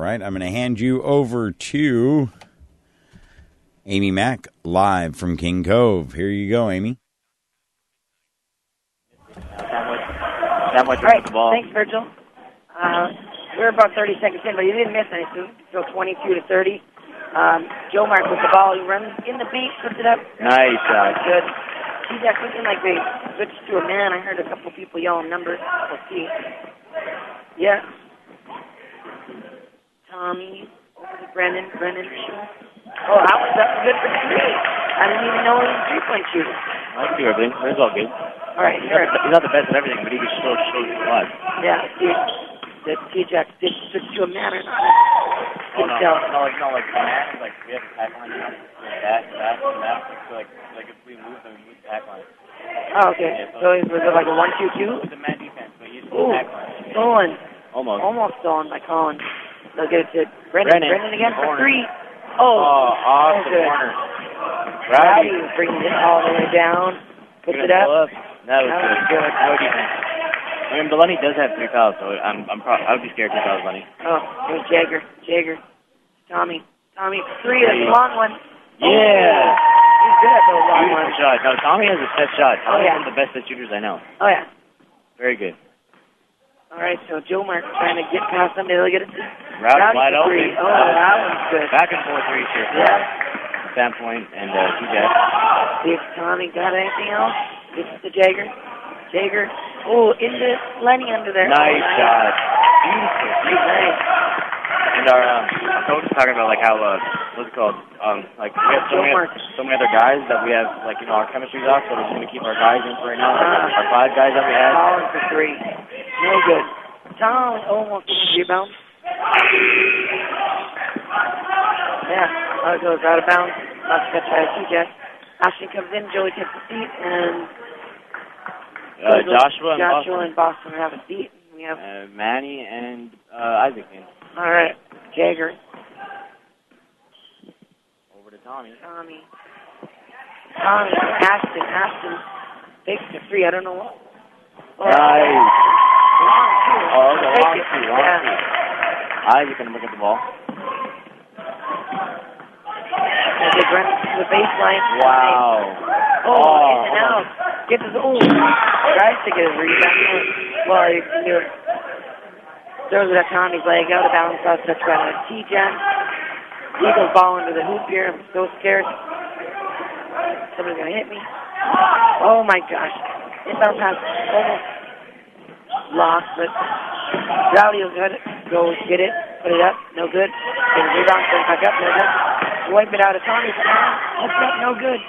right, I'm going to hand you over to Amy Mack, live from King Cove. Here you go, Amy. All right, the ball. thanks, Virgil. Uh, we're about thirty seconds in, but you didn't miss anything. So twenty-two to thirty. Um, Joe Mark with the ball. He runs in the beat, puts it up. Nice shot. Good. He's just looking like they switched to a man. I heard a couple people yelling numbers. We'll see. Yeah. Tommy over to Brennan. Brennan shoots. Oh, that was, that was good for three. I didn't even know he was a three-point shooter. I can do everything. It's all good. All right, He's here. not, the, he's not the best at everything, but he can still show you a lot. Yeah, dude. The T-Jack did switch to a man or not. Oh, no, tell. no, like, no, like, the man, like, we have a pack line now. Like that, that, and that. So, like, like, if we move them, we move the pack line. Oh, okay. Yeah, so, so was it like a one two two? It's a man defense, but he's Ooh, the pack line. stolen. Almost. Almost stolen by Colin. They'll get it to Brennan. Brennan, Brennan again for corner. three. Oh, Oh, off the good. corner. Rowdy Rowdy. brings it all the way down. Puts it up. Pull up. That was That good. was good. No defense. I mean, Delaney does have three fouls, so I'm, I'm pro- I would be scared if I was Lenny. Oh, here's Jagger. Jagger. Tommy. Tommy for three. That's a long one. Yeah. He's good at those long Beautiful ones. shot. No, Tommy has a set shot. Oh, Tommy's yeah. one of the best set shooters I know. Oh, yeah. Very good. All right, so Joe Mark trying to get past them. They'll get it. Rowdy wide for three. open. Oh, that one's good. Back and forth three here. Yeah. Standpoint and uh, T-Jack. See if Tommy got anything else. Gets to Jagger. Jagger. Oh, into Lenny under there. Nice oh, shot. Beautiful. He's nice. And our, um, our coach is talking about, like, how, uh, what's it called? Um, like, we have so Joe many, Mark. so many other guys that we have, like, you know, our chemistry's off, so we're just going to keep our guys in for right now. Like, Ah. our five guys that we have. Collins for three. No good. Tom almost gets a rebound. Yeah, oh, it goes out of bounds. Must catch by T-Jack. Ashton comes in. Joey takes a seat, and Uh, Joshua and Joshua Boston. and Boston have a seat. We have Uh, Manny and uh, Isaac in. all right. Jagger, Over to Tommy. Tommy, Tommy, Ashton, Ashton takes the three. I don't know what. Oh, Nice. long two. Oh, it was a Take long it. two, long Yeah. two. Isaac can look at the ball. They run to the baseline. Wow. Oh, Oh. in and out. Gets his oh, tries to get his rebound. Well, you can do it. Throws it at Tommy's leg, out of bounds, out touch by the T-Jack. Eagles ball into the hoop here. I'm so scared. Somebody's gonna hit me. Oh my gosh. Inbound pass almost lost, but Rowdy will get it. Go get it. Put it up. No good. Get a rebound. Put it back up. No good. Wipe it out of Tommy's hand. That's up. No good.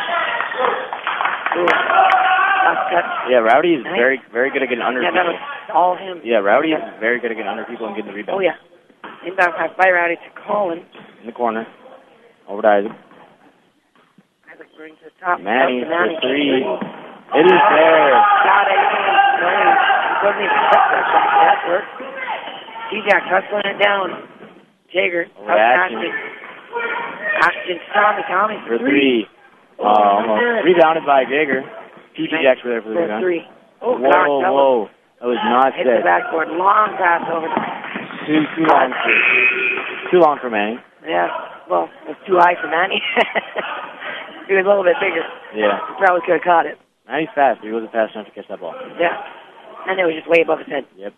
Ooh. Last touch. Yeah, Rowdy is Nice. very, very good at getting under Yeah, that people. was all him. Yeah, Rowdy is very good at getting under people and getting the rebound. Oh, yeah. Inbound pass by Rowdy to Colin. In the corner. Over to Isaac. Isaac brings to the top. Manny Up to Manny. for three. It is there. Got it. Nice. He wasn't even touch that shot. That worked. T-Jack hustling it down. Jagger. Over Out to to Ashton. Ashton. Ashton to Tommy. Tommy For for three. Oh, almost. Rebounded by Jagger. Two T-Jacks were there for the For rebound. three. Oh, Whoa, gosh, whoa, that was- whoa. That was not Hit the set. backboard. Long pass over. Too, too long for, too long for Manny. Yeah. Well, it was too high for Manny. He was a little bit bigger. Yeah. He probably could have caught it. Manny's fast, but he wasn't fast enough to catch that ball. Yeah. And it was just way above his head. Yep.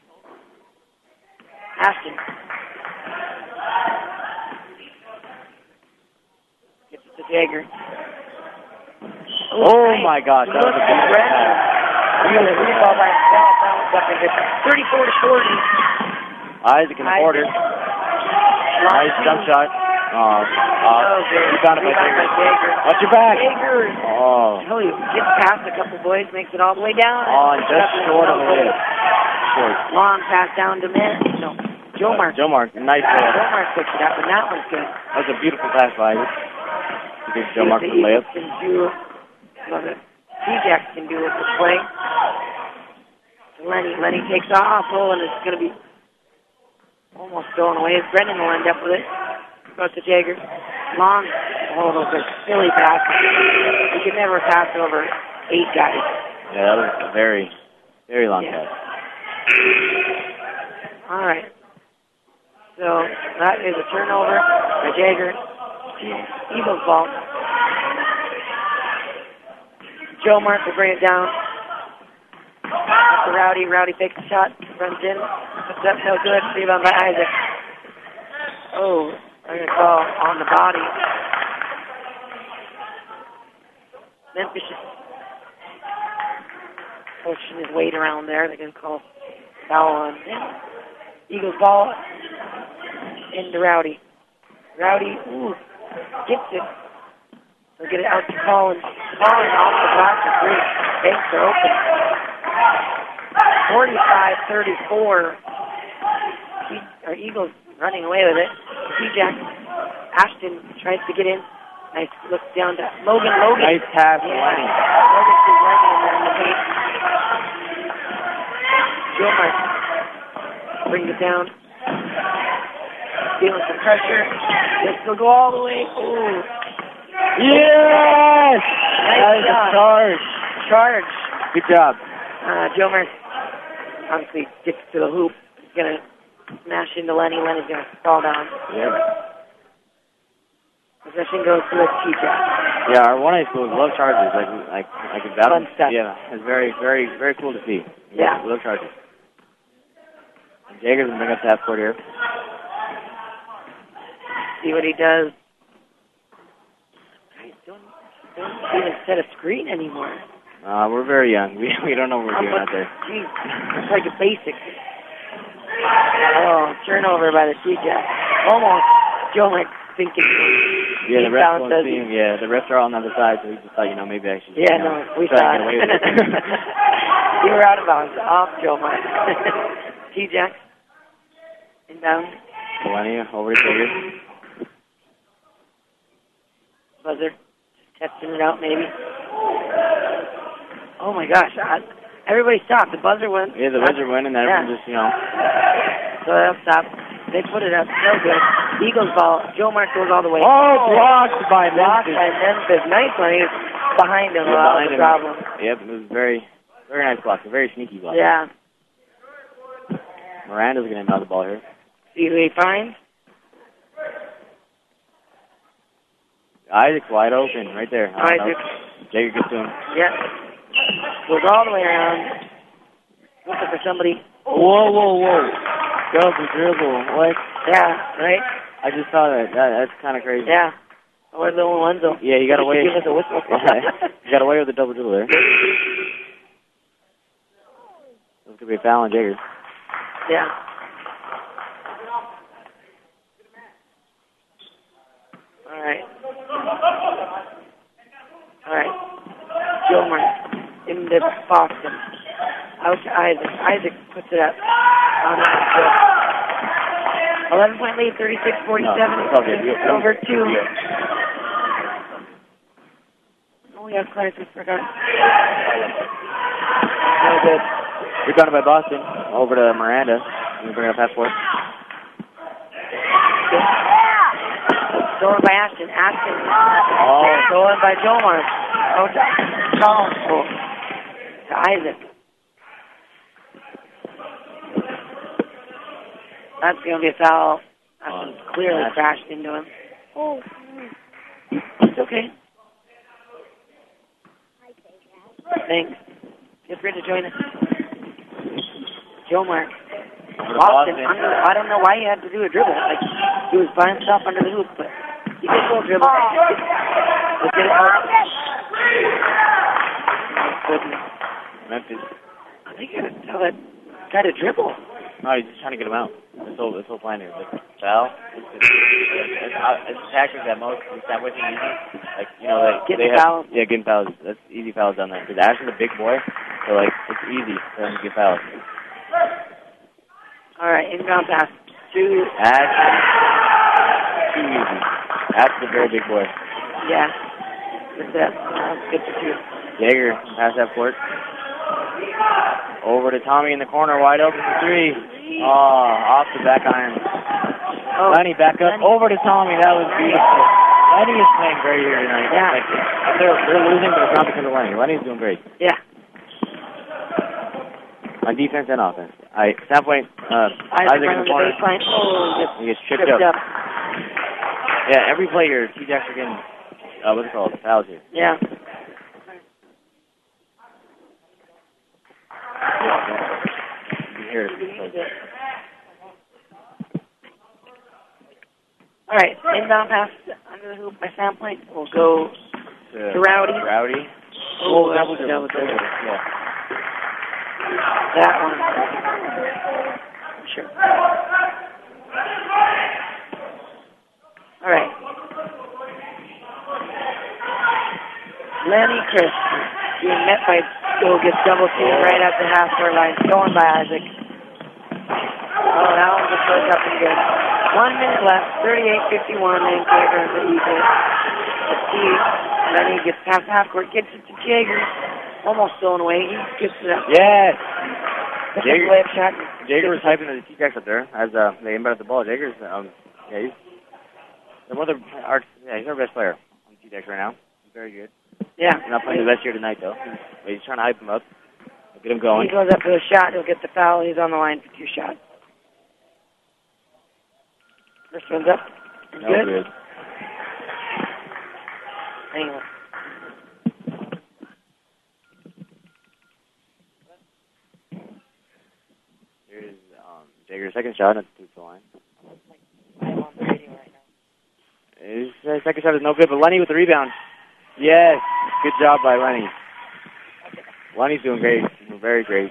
Ashton. Gets it to Jagger. Oh, nice. my gosh. That was a Look at beautiful Brennan. pass. He got a three ball by himself. That was up in good. thirty-four to forty. Isaac in the quarter. Nice jump shot. Oh, Oh, uh, good. rebounded by Rebound by Jagger. Jagger. Watch your back. Jagger. Oh. Oh, he gets past a couple boys, makes it all the way down. Oh, and just short of the lid. Short. Long pass down to Mint. No, Joe Mark. Joe Mark. Nice Joe layup. Mark picks it up, and that one's good. That was a beautiful pass by Isaac. You think Joe Mark The can lay Eagles up? can do what the T-Jack can do with the play. Lenny, Lenny takes off. Oh, and it's going to be almost thrown away. Brendan will end up with it. Goes to Jagger. Long. Oh, those are silly passes. You can never pass over eight guys. Yeah, that was a very, very long Yeah. pass. All right. So that is a turnover by Jaeger. Eagles ball. Joe Mark will bring it down. That's to Rowdy. Rowdy takes the shot, runs in. Puts up no good. Rebound by Isaac. Oh, they're going to call on the body. Memphis is pushing his weight around there. They're going to call foul on him. Eagles ball into Rowdy. Rowdy, ooh, gets it. They'll get it out to Collins. Collins off the block for three. Banks are open. forty-five thirty-four. Our Eagles running away with it. T-Jack. Ashton tries to get in. Nice look down to Logan. Logan. Nice pass, yeah. Lenny. Logan is running in there in the paint. Gilmer brings it down. Feeling some pressure. This will go all the way. Ooh. Yes! Nice that is job. a charge. Charge. Good job. Uh, Gilmer obviously gets to the hoop. He's going to smash into Lenny. Lenny's going to fall down. Yeah. Possession goes to a T-Jack. Yeah, our one A schools love charges. Like, like, like that. Fun stuff. Yeah, it's very, very, very cool to see. Yeah. We love charges. And Jaeger's gonna bring up the half court here. See what he does. I don't, don't even set a screen anymore. Uh, we're very young. We we don't know what we're Oh, doing but, out there. Geez, it's like a basic. Oh, turnover by the T-Jack. Almost. Joe went thinking. Yeah, the he refs bounced won't us. see him. Yeah, the refs are all on the other side, so we just thought, you know, maybe I should. Yeah, you know, no, we try saw to get away with it. it. You were out of bounds. Off Joe Mark. T-Jack. Inbound. Millennia over to Jaeger. Buzzer. Testing it out, maybe. Oh, my gosh. I, everybody stopped. The buzzer went. Yeah, the buzzer went, and then Yeah. everyone just, you know. So they'll stop. They put it up. No good. Eagles ball. Joe Mark goes all the way. Oh, blocked by Blocked Memphis. by Memphis. Nice one. He was behind him. Yeah, Well, behind that was him. a problem. Yep, it was very, very nice block. A very sneaky block. Yeah. Miranda's going to inbound the ball here. See who he finds. Isaac's wide open right there. I don't Isaac. know. Jaeger gets to him. Yep. Goes all the way around. Looking for somebody. Whoa, whoa, whoa. Double dribble. What? Yeah, right? I just saw that. that that's kind of crazy. Yeah. Or little Lorenzo. Yeah, you got away. Give us a whistle. You got away with the double dribble there. This could be a foul on Jaeger. Yeah. All right. All right. Gilmer into Boston. Out to Isaac. Isaac puts it up. On eleven-point lead, thirty-six forty-seven. No, it's all good. You- Over two. Oh, we have Clarence. We forgot. No good. Rebounded by Boston. Over to Miranda. We bring up half court. Stolen by Ashton. Ashton. Oh. Stolen by Jomar. Oh, to Collins. Oh. To Isaac. That's going to be a foul. Ashton Oh, clearly Ashton. crashed into him. Oh. It's okay. Thanks. Feel free to join us. Jomar. Boston, under, I don't know why he had to do a dribble. Like, he was by himself under the hoop, but he did a little dribble. Let's get it out. Goodness. Memphis. I think you gotta tell that guy to dribble. No, he's just trying to get him out. This whole, this whole plan here. Like, foul. It's, it's, it's, it's tactics at most. It's that way easy. Like, you know, like, Getting they have, fouls. Yeah, getting fouls. That's easy fouls down there. Because Ashton's a big boy, so, like, it's easy for him to get fouls. All right, inbound pass to Ashton. Too easy. Ashton's a very big boy. yeah. That's it. That's good to shoot. Jaeger, pass that court. Over to Tommy in the corner, wide open for three. Oh, off the back iron. Oh, Lenny back up. Lenny. Over to Tommy. That was beautiful. Lenny is playing great here tonight. Yeah. Like, they're, they're losing, but it's not because of Lenny. Lenny's doing great. Yeah. On defense and offense. All right, Sandpoint, uh, Isaac Isaac in on the the corner. baseline. Oh, just He gets tripped, tripped up. up. Yeah, every play your T-Jacks are getting, uh, what's it called, fouls here. Yeah. You can hear it. All right, inbound pass under the hoop by Sandpoint. We'll go To, to Rowdy. Rowdy. Oh, that was double double. Yeah. That one. Sure. All right. Lenny Chris being met by Go gets double teamed right at the half court line, stolen by Isaac. Oh, that one just goes up and good. One minute left, thirty-eight fifty-one in favor of the Eagles. Let's see. Lenny gets past half court, gets it to Jaeger. Almost stolen away. He gets it up. Yes! Jaeger, Jaeger, shot. Jaeger was hyping the T-Jacks up there as uh, they inbounded the ball. Jaeger's, um, yeah, he's one of the, our, yeah, he's our best player on the T-Jacks right now. He's very good. Yeah. He's not playing the best here tonight, though. He's, he's trying to hype him up, get him going. He goes up to a shot. He'll get the foul. He's on the line for two shots. First one's up. No Good. good. Hang on. Here's um, Jaeger's second shot at the line. I'm on the radio right now. His uh, second shot is no good, but Lenny with the rebound. Yes, good job by Lenny. Lenny's doing great, doing very great.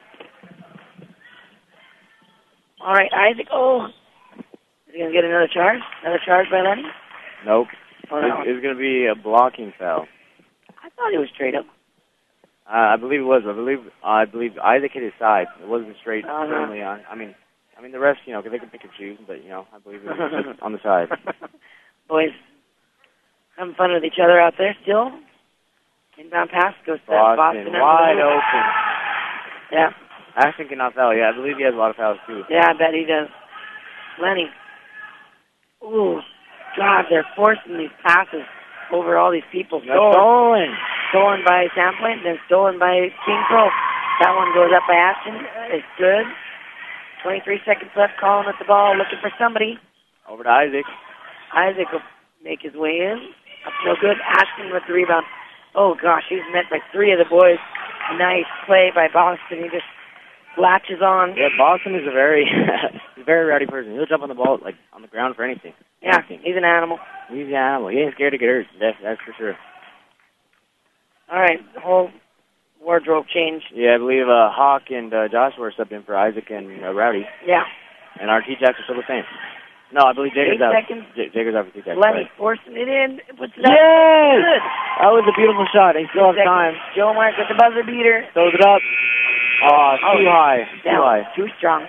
All right, Isaac. Oh, is he gonna get another charge? Another charge by Lenny? Nope. Oh, no. It's, it's going to be a blocking foul. I thought it was straight up. Uh, I believe it was. I believe I believe Isaac hit his side. It wasn't straight Uh-huh. firmly on. I mean, I mean the refs, you know, they can pick and choose, but you know, I believe it was just on the side. Boys having fun with each other out there still. Inbound pass goes to Boston, Boston. wide under the hoop. open. Yeah. Ashton cannot foul. Yeah, I believe he has a lot of fouls too. Yeah, I bet he does. Lenny. Ooh, God, they're forcing these passes over all these people. That's stolen. Stolen by Sandpoint, then stolen by King Pro. That one goes up by Ashton. It's good. twenty-three seconds left, calling at the ball, looking for somebody. Over to Isaac. Isaac will make his way in. Up no good. Ashton with the rebound. Oh, gosh, he's met by three of the boys. Nice play by Boston. He just latches on. Yeah, Boston is a very, he's a very rowdy person. He'll jump on the ball, like, on the ground for anything. Yeah, anything. he's an animal. He's an animal. He ain't scared to get hurt. That's, that's for sure. All right, the whole wardrobe change. Yeah, I believe uh, Hawk and uh, Joshua are subbed in for Isaac and uh, Rowdy. Yeah. And our T-Jacks are still the same. No, I believe Jager's Eight out. seconds. J- Jager's out for T-Jacks. Lenny right. forcing it in. Puts it up. Yes! Good. That was a beautiful shot. He still has Two time. seconds. Joe Mark with the buzzer beater. Throws it up. Oh, too Oh, high. Too down. high. Too strong.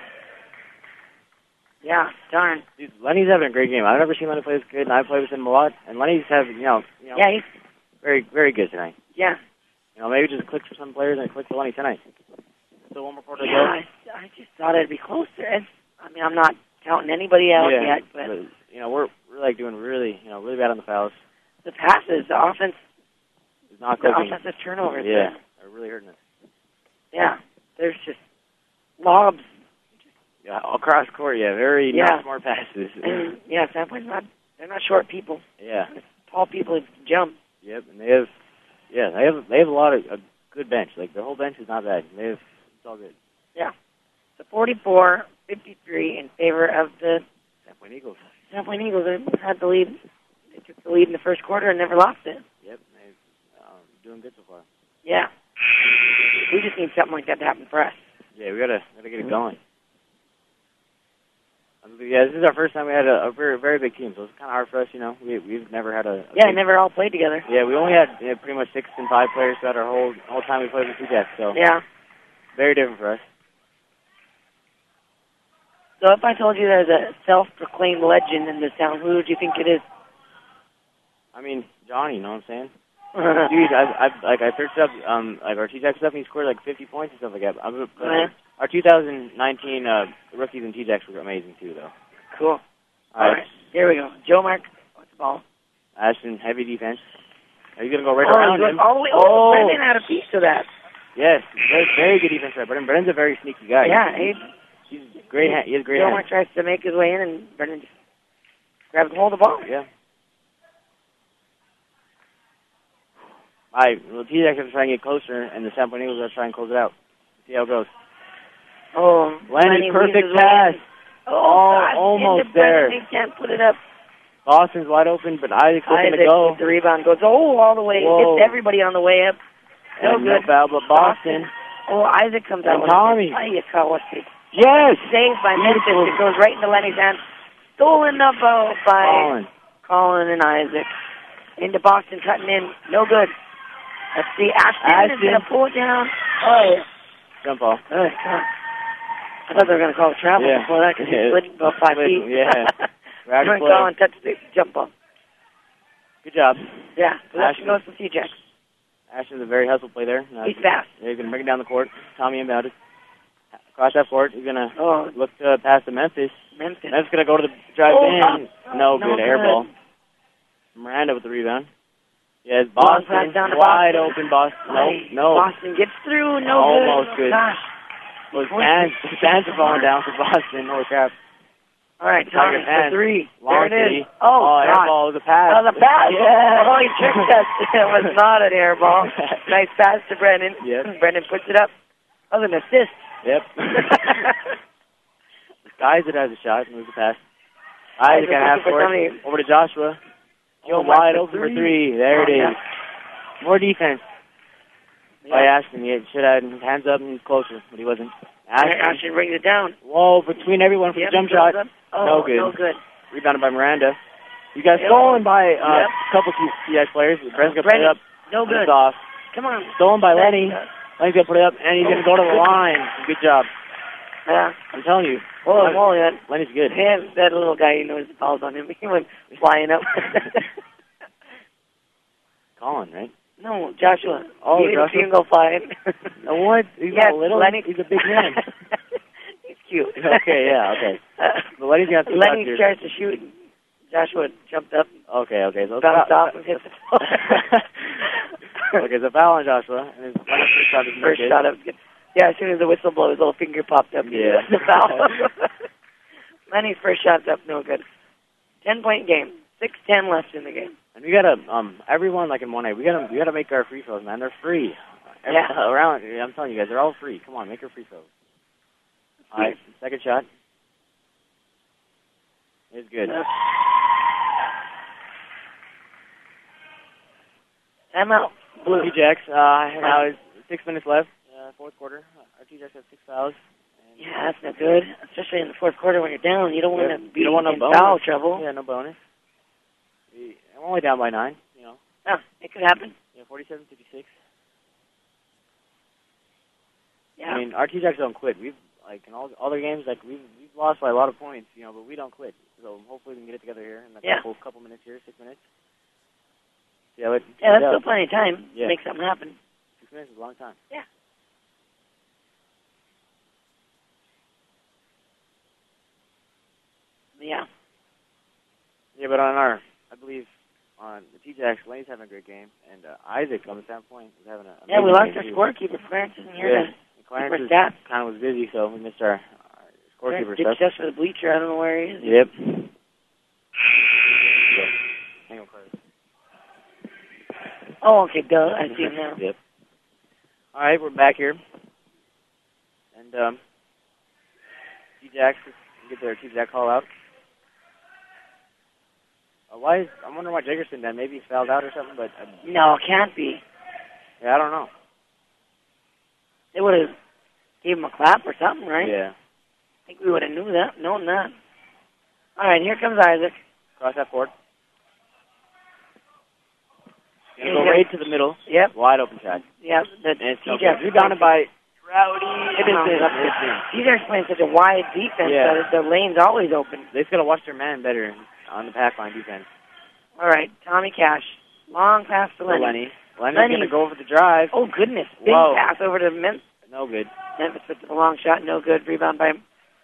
Yeah, darn. Dude, Lenny's having a great game. I've never seen Lenny play this good, and I've played with him a lot. And Lenny's having, you know, you know Yeah, he's, very, very good tonight. yeah. You know, maybe just click for some players and click for Lenny tonight. Still one more quarter to Yeah, go. I, I just thought it'd be closer. And, I mean, I'm not counting anybody out yeah, yet, but you know, we're we're like doing really, you know, really bad on the fouls. the passes, the offense, It's not the clicking. offensive turnovers. Yeah, they're really hurting us. Yeah, there's just lobs. Yeah, across court, yeah, very Yeah. not smart passes. And, yeah, Sandpoint's not, they're not short people. Yeah. Tall people who can jump. Yep, and they have, yeah, they have they have a lot of a good bench. Like their whole bench is not bad. They have it's all good. Yeah. So forty-four fifty-three in favor of the Sandpoint Eagles. Sandpoint Eagles. They had the lead. They took the lead in the first quarter and never lost it. Yep, they're um, doing good so far. Yeah. We just need something like that to happen for us. Yeah, we gotta gotta get it going. Um, yeah, this is our first time we had a, a very very big team, so it's kind of hard for us. You know, we we've never had a, a Yeah, big, never all played together. Yeah, we only had yeah, pretty much six and five players throughout our whole whole time we played with T-Jacks, so Yeah. very different for us. So if I told you there's a self-proclaimed legend in this town, who would you think it is? I mean, Johnny, you know what I'm saying? Dude, I, I like I searched up um like our T-Jacks stuff, and he scored like fifty points and stuff like that. I'm, uh, Yeah. Our two thousand nineteen uh, rookies and T-Jacks were amazing too, though. Cool. All All right, right. Here we go. Joe Mark. What's the ball? Ashton, heavy defense. Are you gonna go right Oh, around he goes him? all the way. Oh. Oh, Brendan had a piece of that. Yes, very, very good defense by Brennan. Brennan's a very sneaky guy. Yeah, he's, he, he's great. Hand, he has great Gilmore hands. tries to make his way in, and Brennan just grabs hold of the ball. Yeah. All right, well, T J X have to try and get closer, and the Sandpoint Eagles are trying to close it out. See how it goes. Oh, Lenny, Lenny perfect weaves his way pass. in. Oh, God, almost into there. Brennan. He can't put it up. Boston's wide open, but Isaac's looking Isaac to go. gets the rebound, goes oh all the way, Whoa. hits everybody on the way up. No And good. no foul, but Boston. Oh, Isaac comes out And with Tommy. it. Ay, Kawasi. Yes! Saved by Memphis. Beautiful. It goes right into Lenny's hand. Stolen up uh, by Colin. Colin and Isaac. Into Boston, cutting in. No good. Let's see. Ashton, Ashton. is going to pull it down. Oh, yeah. Jump ball. Oh, God. I thought they were going to call it travel Yeah. before that because he Yeah. slid about five Slid, feet. yeah. Ragged When play. Colin touched the jump ball. Good job. Yeah. So that Ashton. goes to T J X. Ashton's a very hustle play there. Now He's fast. He's going to bring it down the court. Tommy inbounded. Across that court. He's going to Oh, look to pass to Memphis. Memphis. Memphis going to go to the drive Oh, in. No, no good. Air good. ball. Miranda with the rebound. Yes, Long Boston. pass down to Wide Boston. open Boston. No, Ay, no. Boston gets through. No Almost good. good. Gosh. Well, fans, fans are falling down for Boston. Holy crap. All right, Thomas for three. Long there it three. is. Oh, oh air God. ball was a pass. Oh, the pass. Yeah. Oh, he tricked us. It was not an air ball. Nice pass to Brennan. Yep. Brennan puts it up. Oh, an assist. Yep. Isaac has a shot. Moves the pass. Isaac Isaac at half looking for court. somebody. Over to Joshua. Joe Oh, wide for open for three. three. There it Oh, is. More defense Yeah. by Ashton. He should have had his hands up and he was closer, but he wasn't. Ashton. Ashton. Ashton brings it down. Whoa, between everyone for Yep, the jump goes shot. up. Oh, No good. No good. Rebounded by Miranda. You got Yep. stolen by uh, Yep. a couple T S players. Brent's going to put it Brennan. up. No It's good. off. Come on. Stolen by Lenny. Yeah. Lenny's going to put it up, and he's going to go to the line. Good job. Yeah. I'm telling you. Holy Lenny- moly, that, Lenny's good. him, that little guy, he knows the fouls on him. He went flying up. Colin, right? No, Joshua. Oh, you didn't Joshua. see him go flying. No, what? He's Yes, not little. Lenny. He's a big man. He's cute. Okay, yeah, okay. But Lenny's got two Lenny shots here. tries to shoot. Joshua jumped up, Okay, okay. So bounced foul- off, and hit the floor. Okay, so foul on Joshua. And his first shot is no First good. shot up. Yeah, as soon as the whistle blows, his little finger popped up. Yeah. The foul. Lenny's first shot's up, no good. Ten-point game. six ten left in the game. And we gotta, um, everyone like in one A, we gotta, we gotta make our free throws, man. They're free. Every, Yeah. Around, I'm telling you guys, they're all free. Come on, make your free throws. All right, second shot. It's good. Timeout. Blue. T-Jacks, uh, now it's six minutes left, uh, fourth quarter. Our T-Jacks have six fouls. And Yeah, that's not good. Especially in the fourth quarter when you're down. You don't want Yeah, to you be don't want no in bonus. foul trouble. Yeah, no bonus. We- I'm only down by nine, you know. Yeah, it could happen. Yeah, forty-seven fifty-six. Yeah. I mean, our T-Jacks don't quit. We've, like, in all all their games, like, we've, we've lost by a lot of points, you know, but we don't quit. So hopefully we can get it together here in a Yeah. couple couple minutes here, six minutes. Yeah, but, Yeah, that's still plenty of time Yeah. to make something happen. Six minutes is a long time. Yeah. Yeah. Yeah, but on our, I believe, on the T-Jacks, Lane's having a great game, and uh, Isaac on the standpoint is having a Yeah, we amazing lost our game, too. scorekeeper. Clarence isn't here Yeah, to Clarence keep our stats. kind of was busy, so we missed our, our scorekeeper Clarence stuff. ditched us for the bleacher. I don't know where he is. Yep. Yeah. Hang on, Clarence. Oh, okay, duh. I see him now. Yep. All right, we're back here. And um, T-Jacks get their T-Jack call out. Uh, why is, I'm wondering why Jackerson then. Maybe he's fouled out or something, but uh, No, it can't be. yeah, I don't know. They would have gave him a clap or something, right? Yeah. I think we would have knew that, known that. All right, here comes Isaac. Cross that court. Gonna He's go gonna- right to the middle. Yep. Wide open shot. Yep. The And it's no T-Jacks good. Rebounded by Rowdy. It is Oh, in. that's It's in. T-Jacks playing such a wide defense Yeah. that the lane's always open. They just gotta watch their man better on the pass line defense. All right, Tommy Cash. Long pass to So Lenny. Lenny. Lenny's Lenny. gonna go over the drive. Oh, goodness. Big Whoa. pass over to Memphis. No good. Memphis with the long shot. No good. Rebound by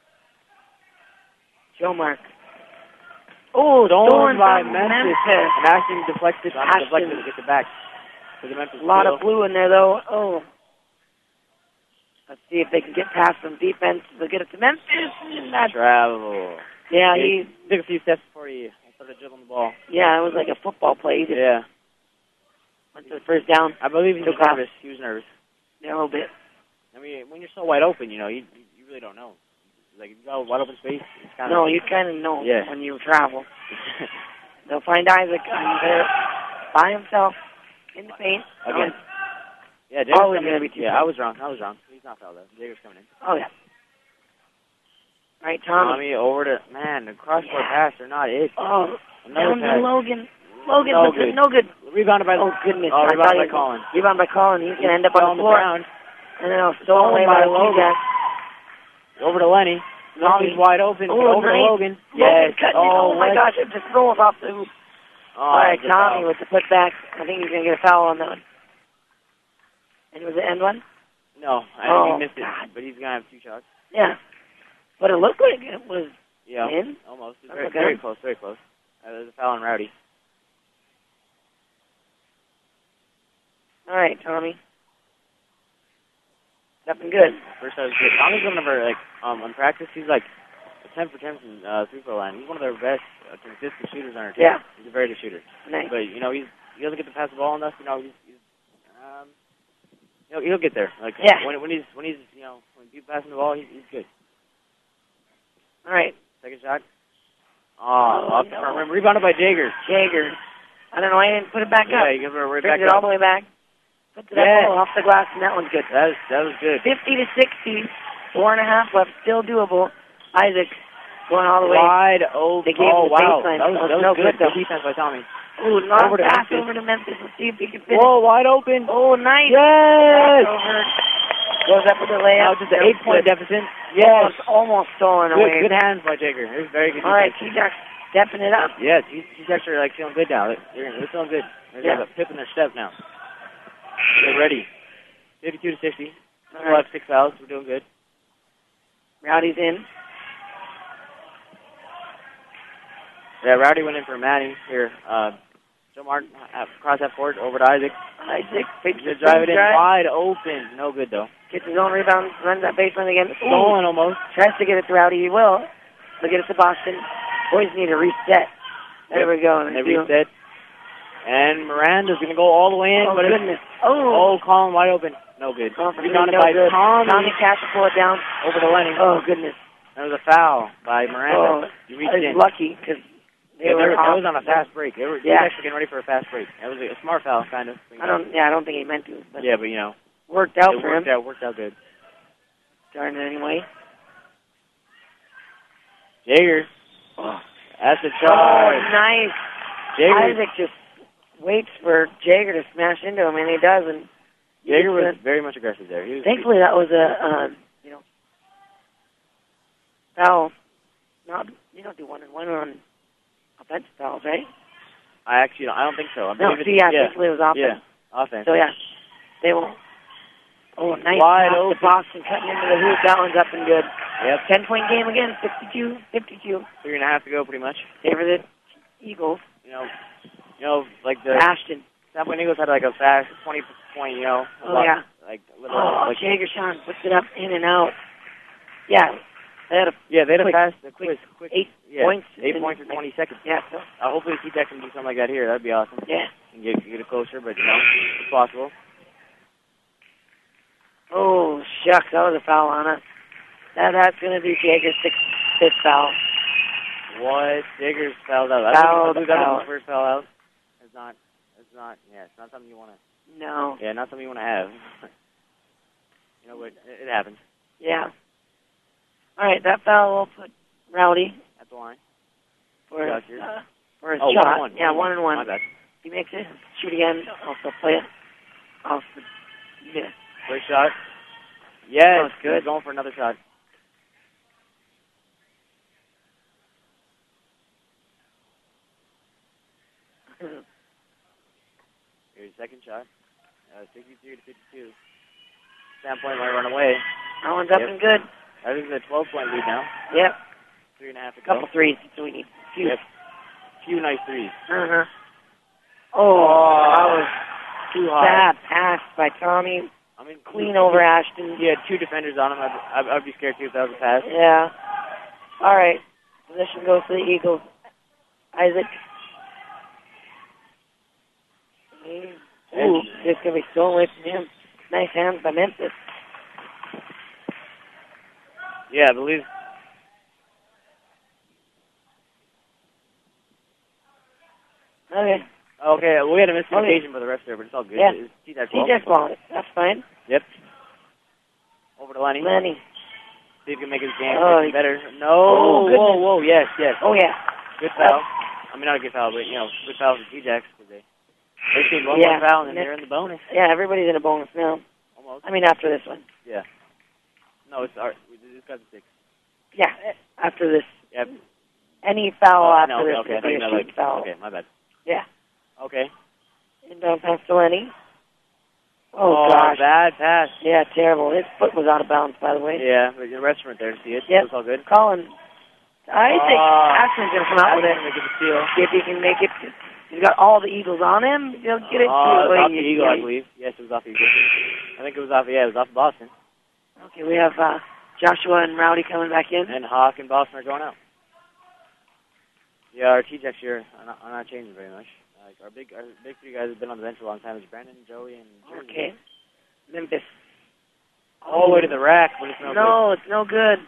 Joe Mark. Oh, Stolen stolen by by Memphis. Memphis. And Ashton deflected. Ashton. deflected to get it back. To the Memphis A lot steal. of blue in there, though. Oh, Let's see if they can get past some defense. They'll get it to Memphis. And that's, Travel. yeah, he he, took a few steps before he started dribbling the ball. yeah, it was like a football play. He just Yeah. went to the first down. I believe he was Took off. nervous. He was nervous. Yeah, a little bit. I mean, when you're so wide open, you know, you you really don't know. Like, if you got a wide open space, it's kind of... No, you kind of know Yeah. when you travel. They'll find Isaac uh, there by himself in the paint. Again. Oh, Yeah, Jager's Always coming gonna in. be too Yeah, far. I was wrong. I was wrong. He's not fouled, though. Jager's coming in. oh, yeah. All right, Tommy. Tommy over to... Man, the cross-court Yeah. pass are not it. Oh, Another down pass. to Logan. Logan, No puts it- good. no good. Rebounded by... Oh, goodness. Oh, I rebounded thought by he- Colin. Rebound by Colin. He's going to end up Fell on the floor. ground. And then I'll stolen away Stolen by by Logan. Logan. Over to Lenny. Tommy's wide open. Oh, over nice. to Logan. Logan Yes. cutting it. Oh, Oh, my what? gosh. It just rolls off the hoop. Oh, All right, good Tommy foul. with the putback. I think he's going to get a foul on that one. And was it end one? No, I Oh, think he missed God. it, but he's going to have two shots. Yeah. But it looked like it was Yeah, in. almost. It's That's very, okay. very close, very close. Uh, there's a foul on Rowdy. All right, Tommy. Nothing good. First shot was good. Tommy's one of our, like, um, on practice, he's like a ten for ten from uh, three-throw line. He's one of their best uh, consistent shooters on our team. Yeah. He's a very good shooter. Nice. But, you know, he's, he doesn't get to pass the ball enough. You know, he's, he's um, he'll, he'll get there. Like, Yeah. when, when he's, when he's, you know, when people passing the ball, he's, he's good. All right. Second shot. Oh, Oh, up no. front rim. Rebounded by Jager. Jager. I don't know why he didn't put it back Yeah, up. he gives it right Brings back it all up. the way back. Puts it Yeah. up off the glass, and that one's good. That was, that was good. fifty to sixty. Four and a half left. Still doable. Isaac going all the way. Wide open. They gave oh, him the wow. baseline. That was, That was that was no good. good, though. Good defense by Tommy. Ooh, long Over to pass Memphis. over to Memphis. Let's see if he can finish. Whoa, wide open. Oh, nice. Yes! Pass over. Goes up with the layup. Now just an That was eight-point good. deficit. Yes. Almost, almost stolen Good, away. good hands by Jager. It was very good. All right, defense. T-Jack stepping it up. Yes, he's, he's actually like feeling good now. They're, they're feeling good. They're Yeah. yeah. pip in their step now. They're ready. fifty-two to sixty. All We'll right. have six fouls. We're doing good. Rowdy's in. Yeah, Rowdy went in for Manny here. Uh, Joe Martin uh, across that court over to Isaac. Isaac fakes Just the drive it in drive. wide open. No good though. Gets his own rebound. Runs that baseline again. Ooh. Stolen almost. Tries to get it to Rowdy. He will. They'll get it to Boston. Boys need a reset. There Yep. we go. And they reset. And Miranda's going to go all the way in. Oh, but it's- goodness. Oh. Oh, Colin wide open. No good. Oh, for Rebounded no by good. Tommy. Tommy Cash will pull it down. Over to Lenny. Oh, goodness. There was a foul by Oh, Miranda. He reached I was in. lucky because they Yeah, were they were- that off. was on a fast break. They were, they Yeah. were actually getting ready for a fast break. That was a, a smart foul, kind of. I don't. Yeah, I don't think he meant to. But Yeah, but you know, worked out it for worked him. out. Worked out good. Darn it anyway. Jager. Oh, That's a oh charge. nice. Jager. Isaac just waits for Jager to smash into him, and he does. And Jager was Good. very much aggressive there. He was, thankfully that was a um, you know foul. Not you don't do one and one on offensive fouls, right? I actually don't. I don't think so. I No, believe see, it's- yeah, yeah, thankfully it was offense. yeah, offense. So yeah, they will. Oh, nice Wide pass to open. Boston cutting into the hoop. That one's up and good. Yep. Ten point game again. fifty-two fifty-two. Three and a half to go, pretty much. Favor the Eagles. You know, you know, like the Ashton. San Juan Eagles had like a fast twenty point. You know, Oh, about, yeah. like a little, Oh, like Jagershawn puts it up in and out. Yeah, they had a yeah, they had quick, a fast, a quick quick, quick eight yeah, points. eight in, points in like, twenty seconds. Yeah, so, Uh, hopefully, T-Tech can do something like that here. That'd be awesome. yeah. And get get it closer, but you know, it's possible. Oh, shucks, that was a foul on us. That, that's going to be Jager's sixth, fifth foul. What? Jager's fouled out. Fouled I think that was out. the first foul out. It's not. It's not. Yeah, it's not something you want to. No. Yeah, not something you want to have. You know what? It, it happens. Yeah. All right, that foul will put Rowdy At the line. for, Shot here. uh, for his Oh, shot. one and one. Yeah, one and one. My bad. He makes it. Shoot again. Also play it off the miss. Great shot. Yes, was good. He's going for another shot. Here's the second shot. Uh, sixty-three to fifty-two. Sandpoint might run away. That one's up Yep. and good. That is a twelve-point lead now. Yep. Three and a half to Couple go. threes. So we need a few. Yep. Few nice threes. Uh-huh. Oh, that was Too high. bad pass by Tommy. I mean, clean over Ashton. He had two defenders on him. I'd, I'd, I'd be scared too if that was a pass. Yeah. All right. Position goes to the Eagles. Isaac. Ooh, it's going to be stolen away from him. Nice hands by Memphis. Yeah, I believe. Okay. Okay, we had a miscommunication Okay. for the rest there, but it's all good. Yeah. It's T-Jack's T-Jack's ball. That's fine. Yep. Over to Lenny. Lenny. See if he can make his game Oh, get better. Oh, No. goodness. whoa, whoa, yes, yes. Oh, yeah. Good foul. I mean, not a good foul, but, you know, good foul for T-Jacks. Because they, they see one Yeah. more foul, and then they're in the bonus. Yeah, everybody's in a bonus now. Almost. I mean, after this one. Yeah. No, it's our, this guy's a six. Yeah, after this. Yep. Any foul Oh, after no, okay, this okay. is I thought you a meant, shooting like, foul. okay, my bad. Yeah. Okay. Inbound pass to Lenny. Oh, gosh. bad pass. Yeah, terrible. His foot was out of bounds, by the way. Yeah, but the restaurant there to see it. Yep. It's all good. Colin. I think Oh. Ashton's going to come out with it. Ashton's gonna get the steal. See if he can make it. He's got all the Eagles on him. He'll get it. Oh, it was Wait, off the you- Eagle, I yeah. believe. Yes, it was off the Eagle. I think it was off, yeah, it was off Boston. Okay, we have uh, Joshua and Rowdy coming back in. And Hawk and Boston are going out. Yeah, our T-Jacks here are not, are not changing very much. Like our big, our big three guys have been on the bench for a long time. It's Brandon, Joey, and Jersey. Okay. Memphis. All the way to the rack, but it's no, No, it's no good.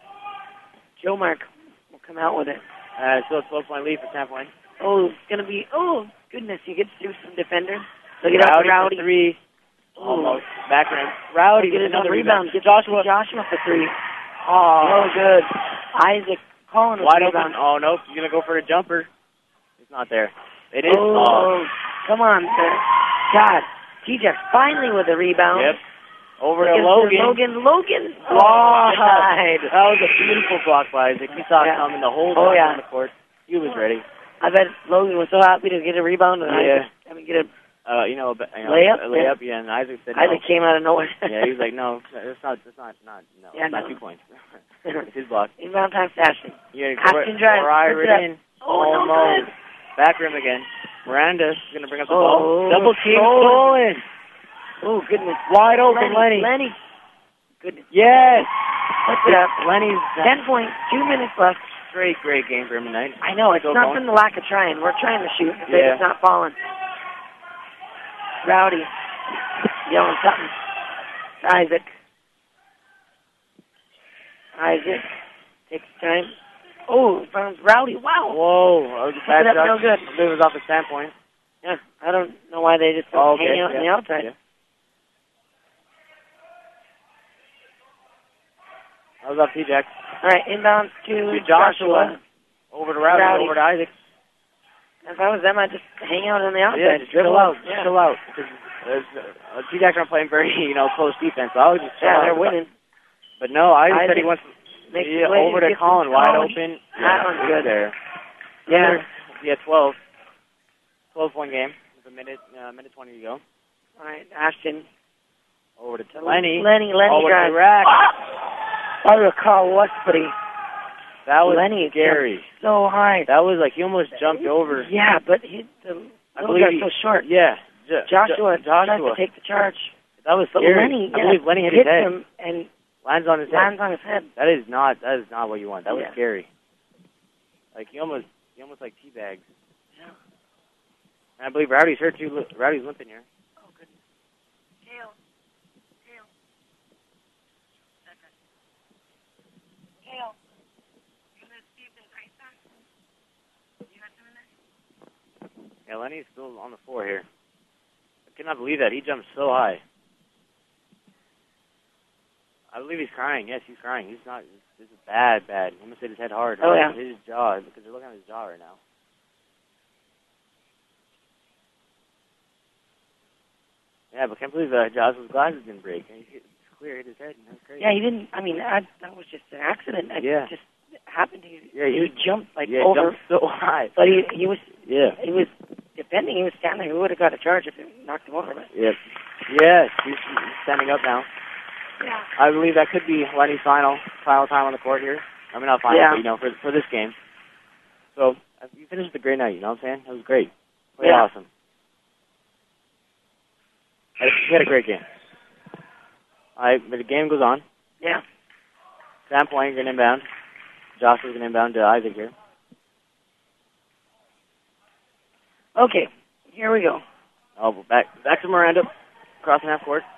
Joe Mark will come out with it. good. Uh, still a twelve-point lead for Sandpoint. Oh, it's going to be, oh, goodness, he gets through some defenders. Look it up, Rowdy, Rowdy. for three. Ooh. Almost. Back rim. Rowdy Get with another another rebound. rebound. Get Joshua. Joshua for three. Oh, Oh, good. Isaac Collin with wide rebound. open. Oh, nope. He's going to go for a jumper. It's not there. It is. Oh, Oh. come on, sir. God, T-Jax finally with a rebound. Yep. Over to Logan. Logan. Logan, Logan. Block. Slide. That was a beautiful block by Isaac. He saw it Yeah. coming the whole Oh, time yeah. on the court. He was ready. I bet Logan was so happy to get a rebound and Yeah. Isaac, I mean, get a Uh, you know, but, you know Layup? a layup, yeah. And Isaac said no. Isaac came out of nowhere. Yeah, he was like, no, it's not, it's not, not, no, Yeah, it's not no. two points. It's his block. Inbound time to Ashton. Yeah, Ashton drives. right Puts it up. in. Oh, no Almost. good. Back rim again. Miranda's going to bring up the Oh, ball. Double team stolen. stolen. Oh, goodness. Wide open, Lenny. Lenny. Lenny. Goodness. Yes. Puts it up. Lenny's Ten points, two minutes left. great, great game for him tonight. I know, it's Still not going. from the lack of trying. We're trying to shoot. But Yeah. It's not falling. Rowdy. Yelling something. Isaac. Isaac. Takes time. Oh, found Rowdy. Wow. Whoa. That was a Puts bad it up shot. no good. I believe it was off the standpoint. Yeah, I don't know why they just don't Oh, okay. hang out yeah. on the outside. Yeah. That was off T-Jack. All right, inbound to To Joshua. Joshua. Over to Rowdy. Rowdy. Over to Isaac. If I was them, I'd just hang out on the outside. Yeah, just chill out. Yeah. Chill out. Because uh, T-Jacks aren't playing very, you know, close defense. So I was just chill Yeah, out. they're winning. But no, Isaac, Isaac said he wants makes yeah, the way, over to gets Colin, him wide Colin. open. That Yeah, one's it's good. there. Yeah. Yeah, twelve. twelve-point game. With a minute, uh, minute twenty to go. All right, Ashton. Over to Lenny. Lenny, Lenny Over drives. to Rack. I recall Westbury. That was Lenny scary. So high. That was like he almost jumped over. Yeah, but he, the I little believe guy's he- so short. Yeah. J- Joshua, J- tries Joshua. to take the charge. That was But scary. Lenny, I yeah, believe Lenny hit hits his head. him and Lands on his lands head. on his head. That is not. That is not what you want. That was Yeah. scary. Like he almost, he almost like teabagged. Yeah. And I believe Rowdy's hurt too. Rowdy's limping here. Oh, goodness. Tail. Tail. Tail. You gonna see if there's ice back? You got some in there? Yeah, Lenny's still on the floor here. I cannot believe that he jumped so high. I believe he's crying. Yes, he's crying. He's not. This is bad, bad. He almost hit his head hard. Oh, yeah. Hit his jaw because they're looking at his jaw right now. Yeah, but I can't believe uh, Joshua's glasses didn't break. He hit, it's clear, hit his head. And that's crazy. Yeah, he didn't. I mean, I, that was just an accident. It Yeah. just happened. He, Yeah, he, he- jumped like yeah, over. jumped so high. But he he was Yeah. he was defending. He was standing. He would have got a charge if it knocked him over. But Yep. Yes, he's, he's standing up now. yeah. I believe that could be Lenny's final final time on the court here. I mean, not final, Yeah. but, you know, for for this game. So uh, you finished a great night. You know what I'm saying? It was great. Played Yeah. awesome. You had a great game. I, but the game goes on. Yeah. Sandpoint going inbound. Josh is going inbound to Isaac here. Okay, here we go. Oh, back back to Miranda, crossing half court.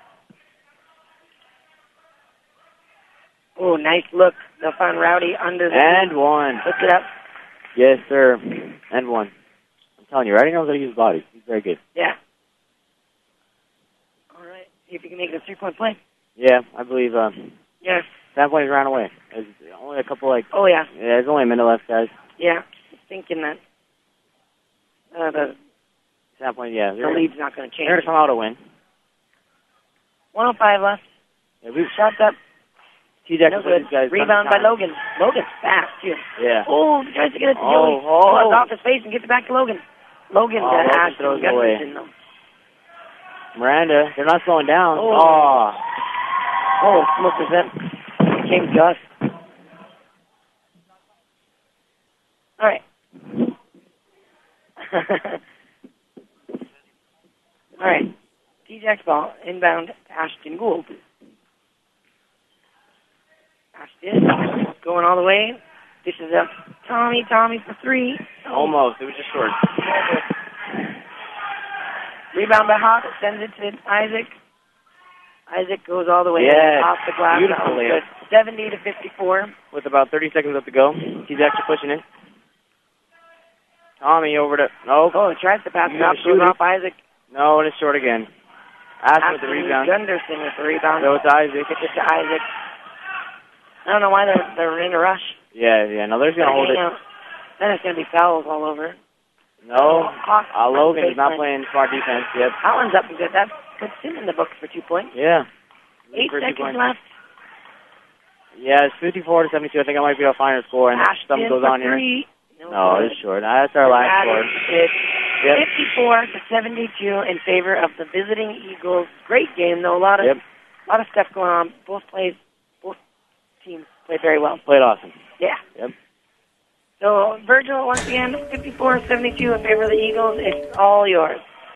Oh, nice look. They'll find Rowdy under the... And one. Lift it up. Yes, sir. And one. I'm telling you, Rowdy knows how to use his body. He's very good. Yeah. All right. See if you can make it a three-point play. Yeah, I believe um, Yeah. Sandpoint ran away. There's only a couple, like... Oh, yeah. Yeah, there's only a minute left, guys. Yeah. Just thinking that uh, the, Sandpoint, yeah. the lead's not going to change. They're going to come out to win. one oh five left. Yeah, we Shots up. T-Jack No put good. these guys Rebound by Logan. Logan's fast, too. Yeah. Oh, he tries to get it to Oh, Joey. oh. It's off his face and gets it back to Logan. Logan Oh, to Logan Ashton. throws it away. Gunderson, though. Miranda, they're not slowing down. Oh. Oh. Oh, look at that. Came just. All right. All right. T-Jack's ball, inbound to Ashton Gould. Ashton going all the way. This is up. Tommy, Tommy for three. Almost. It was just short. Rebound by Hawk, sends it to Isaac. Isaac goes all the way Yes. off the glass. Beautiful That was layup. good. seventy to fifty-four. With about thirty seconds left to go. T-Jack's pushing it. Tommy over to... No. Oh, he tries to pass it You up. gotta Goes shoot it. off Isaac. No, and it's short again. Ashton with the Ashton rebound. Gunderson with the rebound. So it's Isaac. Gets it to Isaac. I don't know why they're they're in a rush. Yeah, yeah. No, they're going to hold it. Then it's going to be fouls all over. No. Hawk, Uh, Logan is not baseline. playing smart defense yet. That one's up and good. That puts him in the books for two points. Yeah. Eight For two seconds points. left. Yeah, it's fifty-four to seventy-two. I think I might be a final score, and Ashton something goes for on here. three. No, No, good. it's short. That's our last That score. is it. Yep. fifty-four to seventy-two in favor of the visiting Eagles. Great game, though. A lot of Yep. a lot of stuff going on. Both plays, both teams played very well. Played awesome. Yeah. Yep. So Virgil once again, fifty-four seventy-two in favor of the Eagles. It's all yours.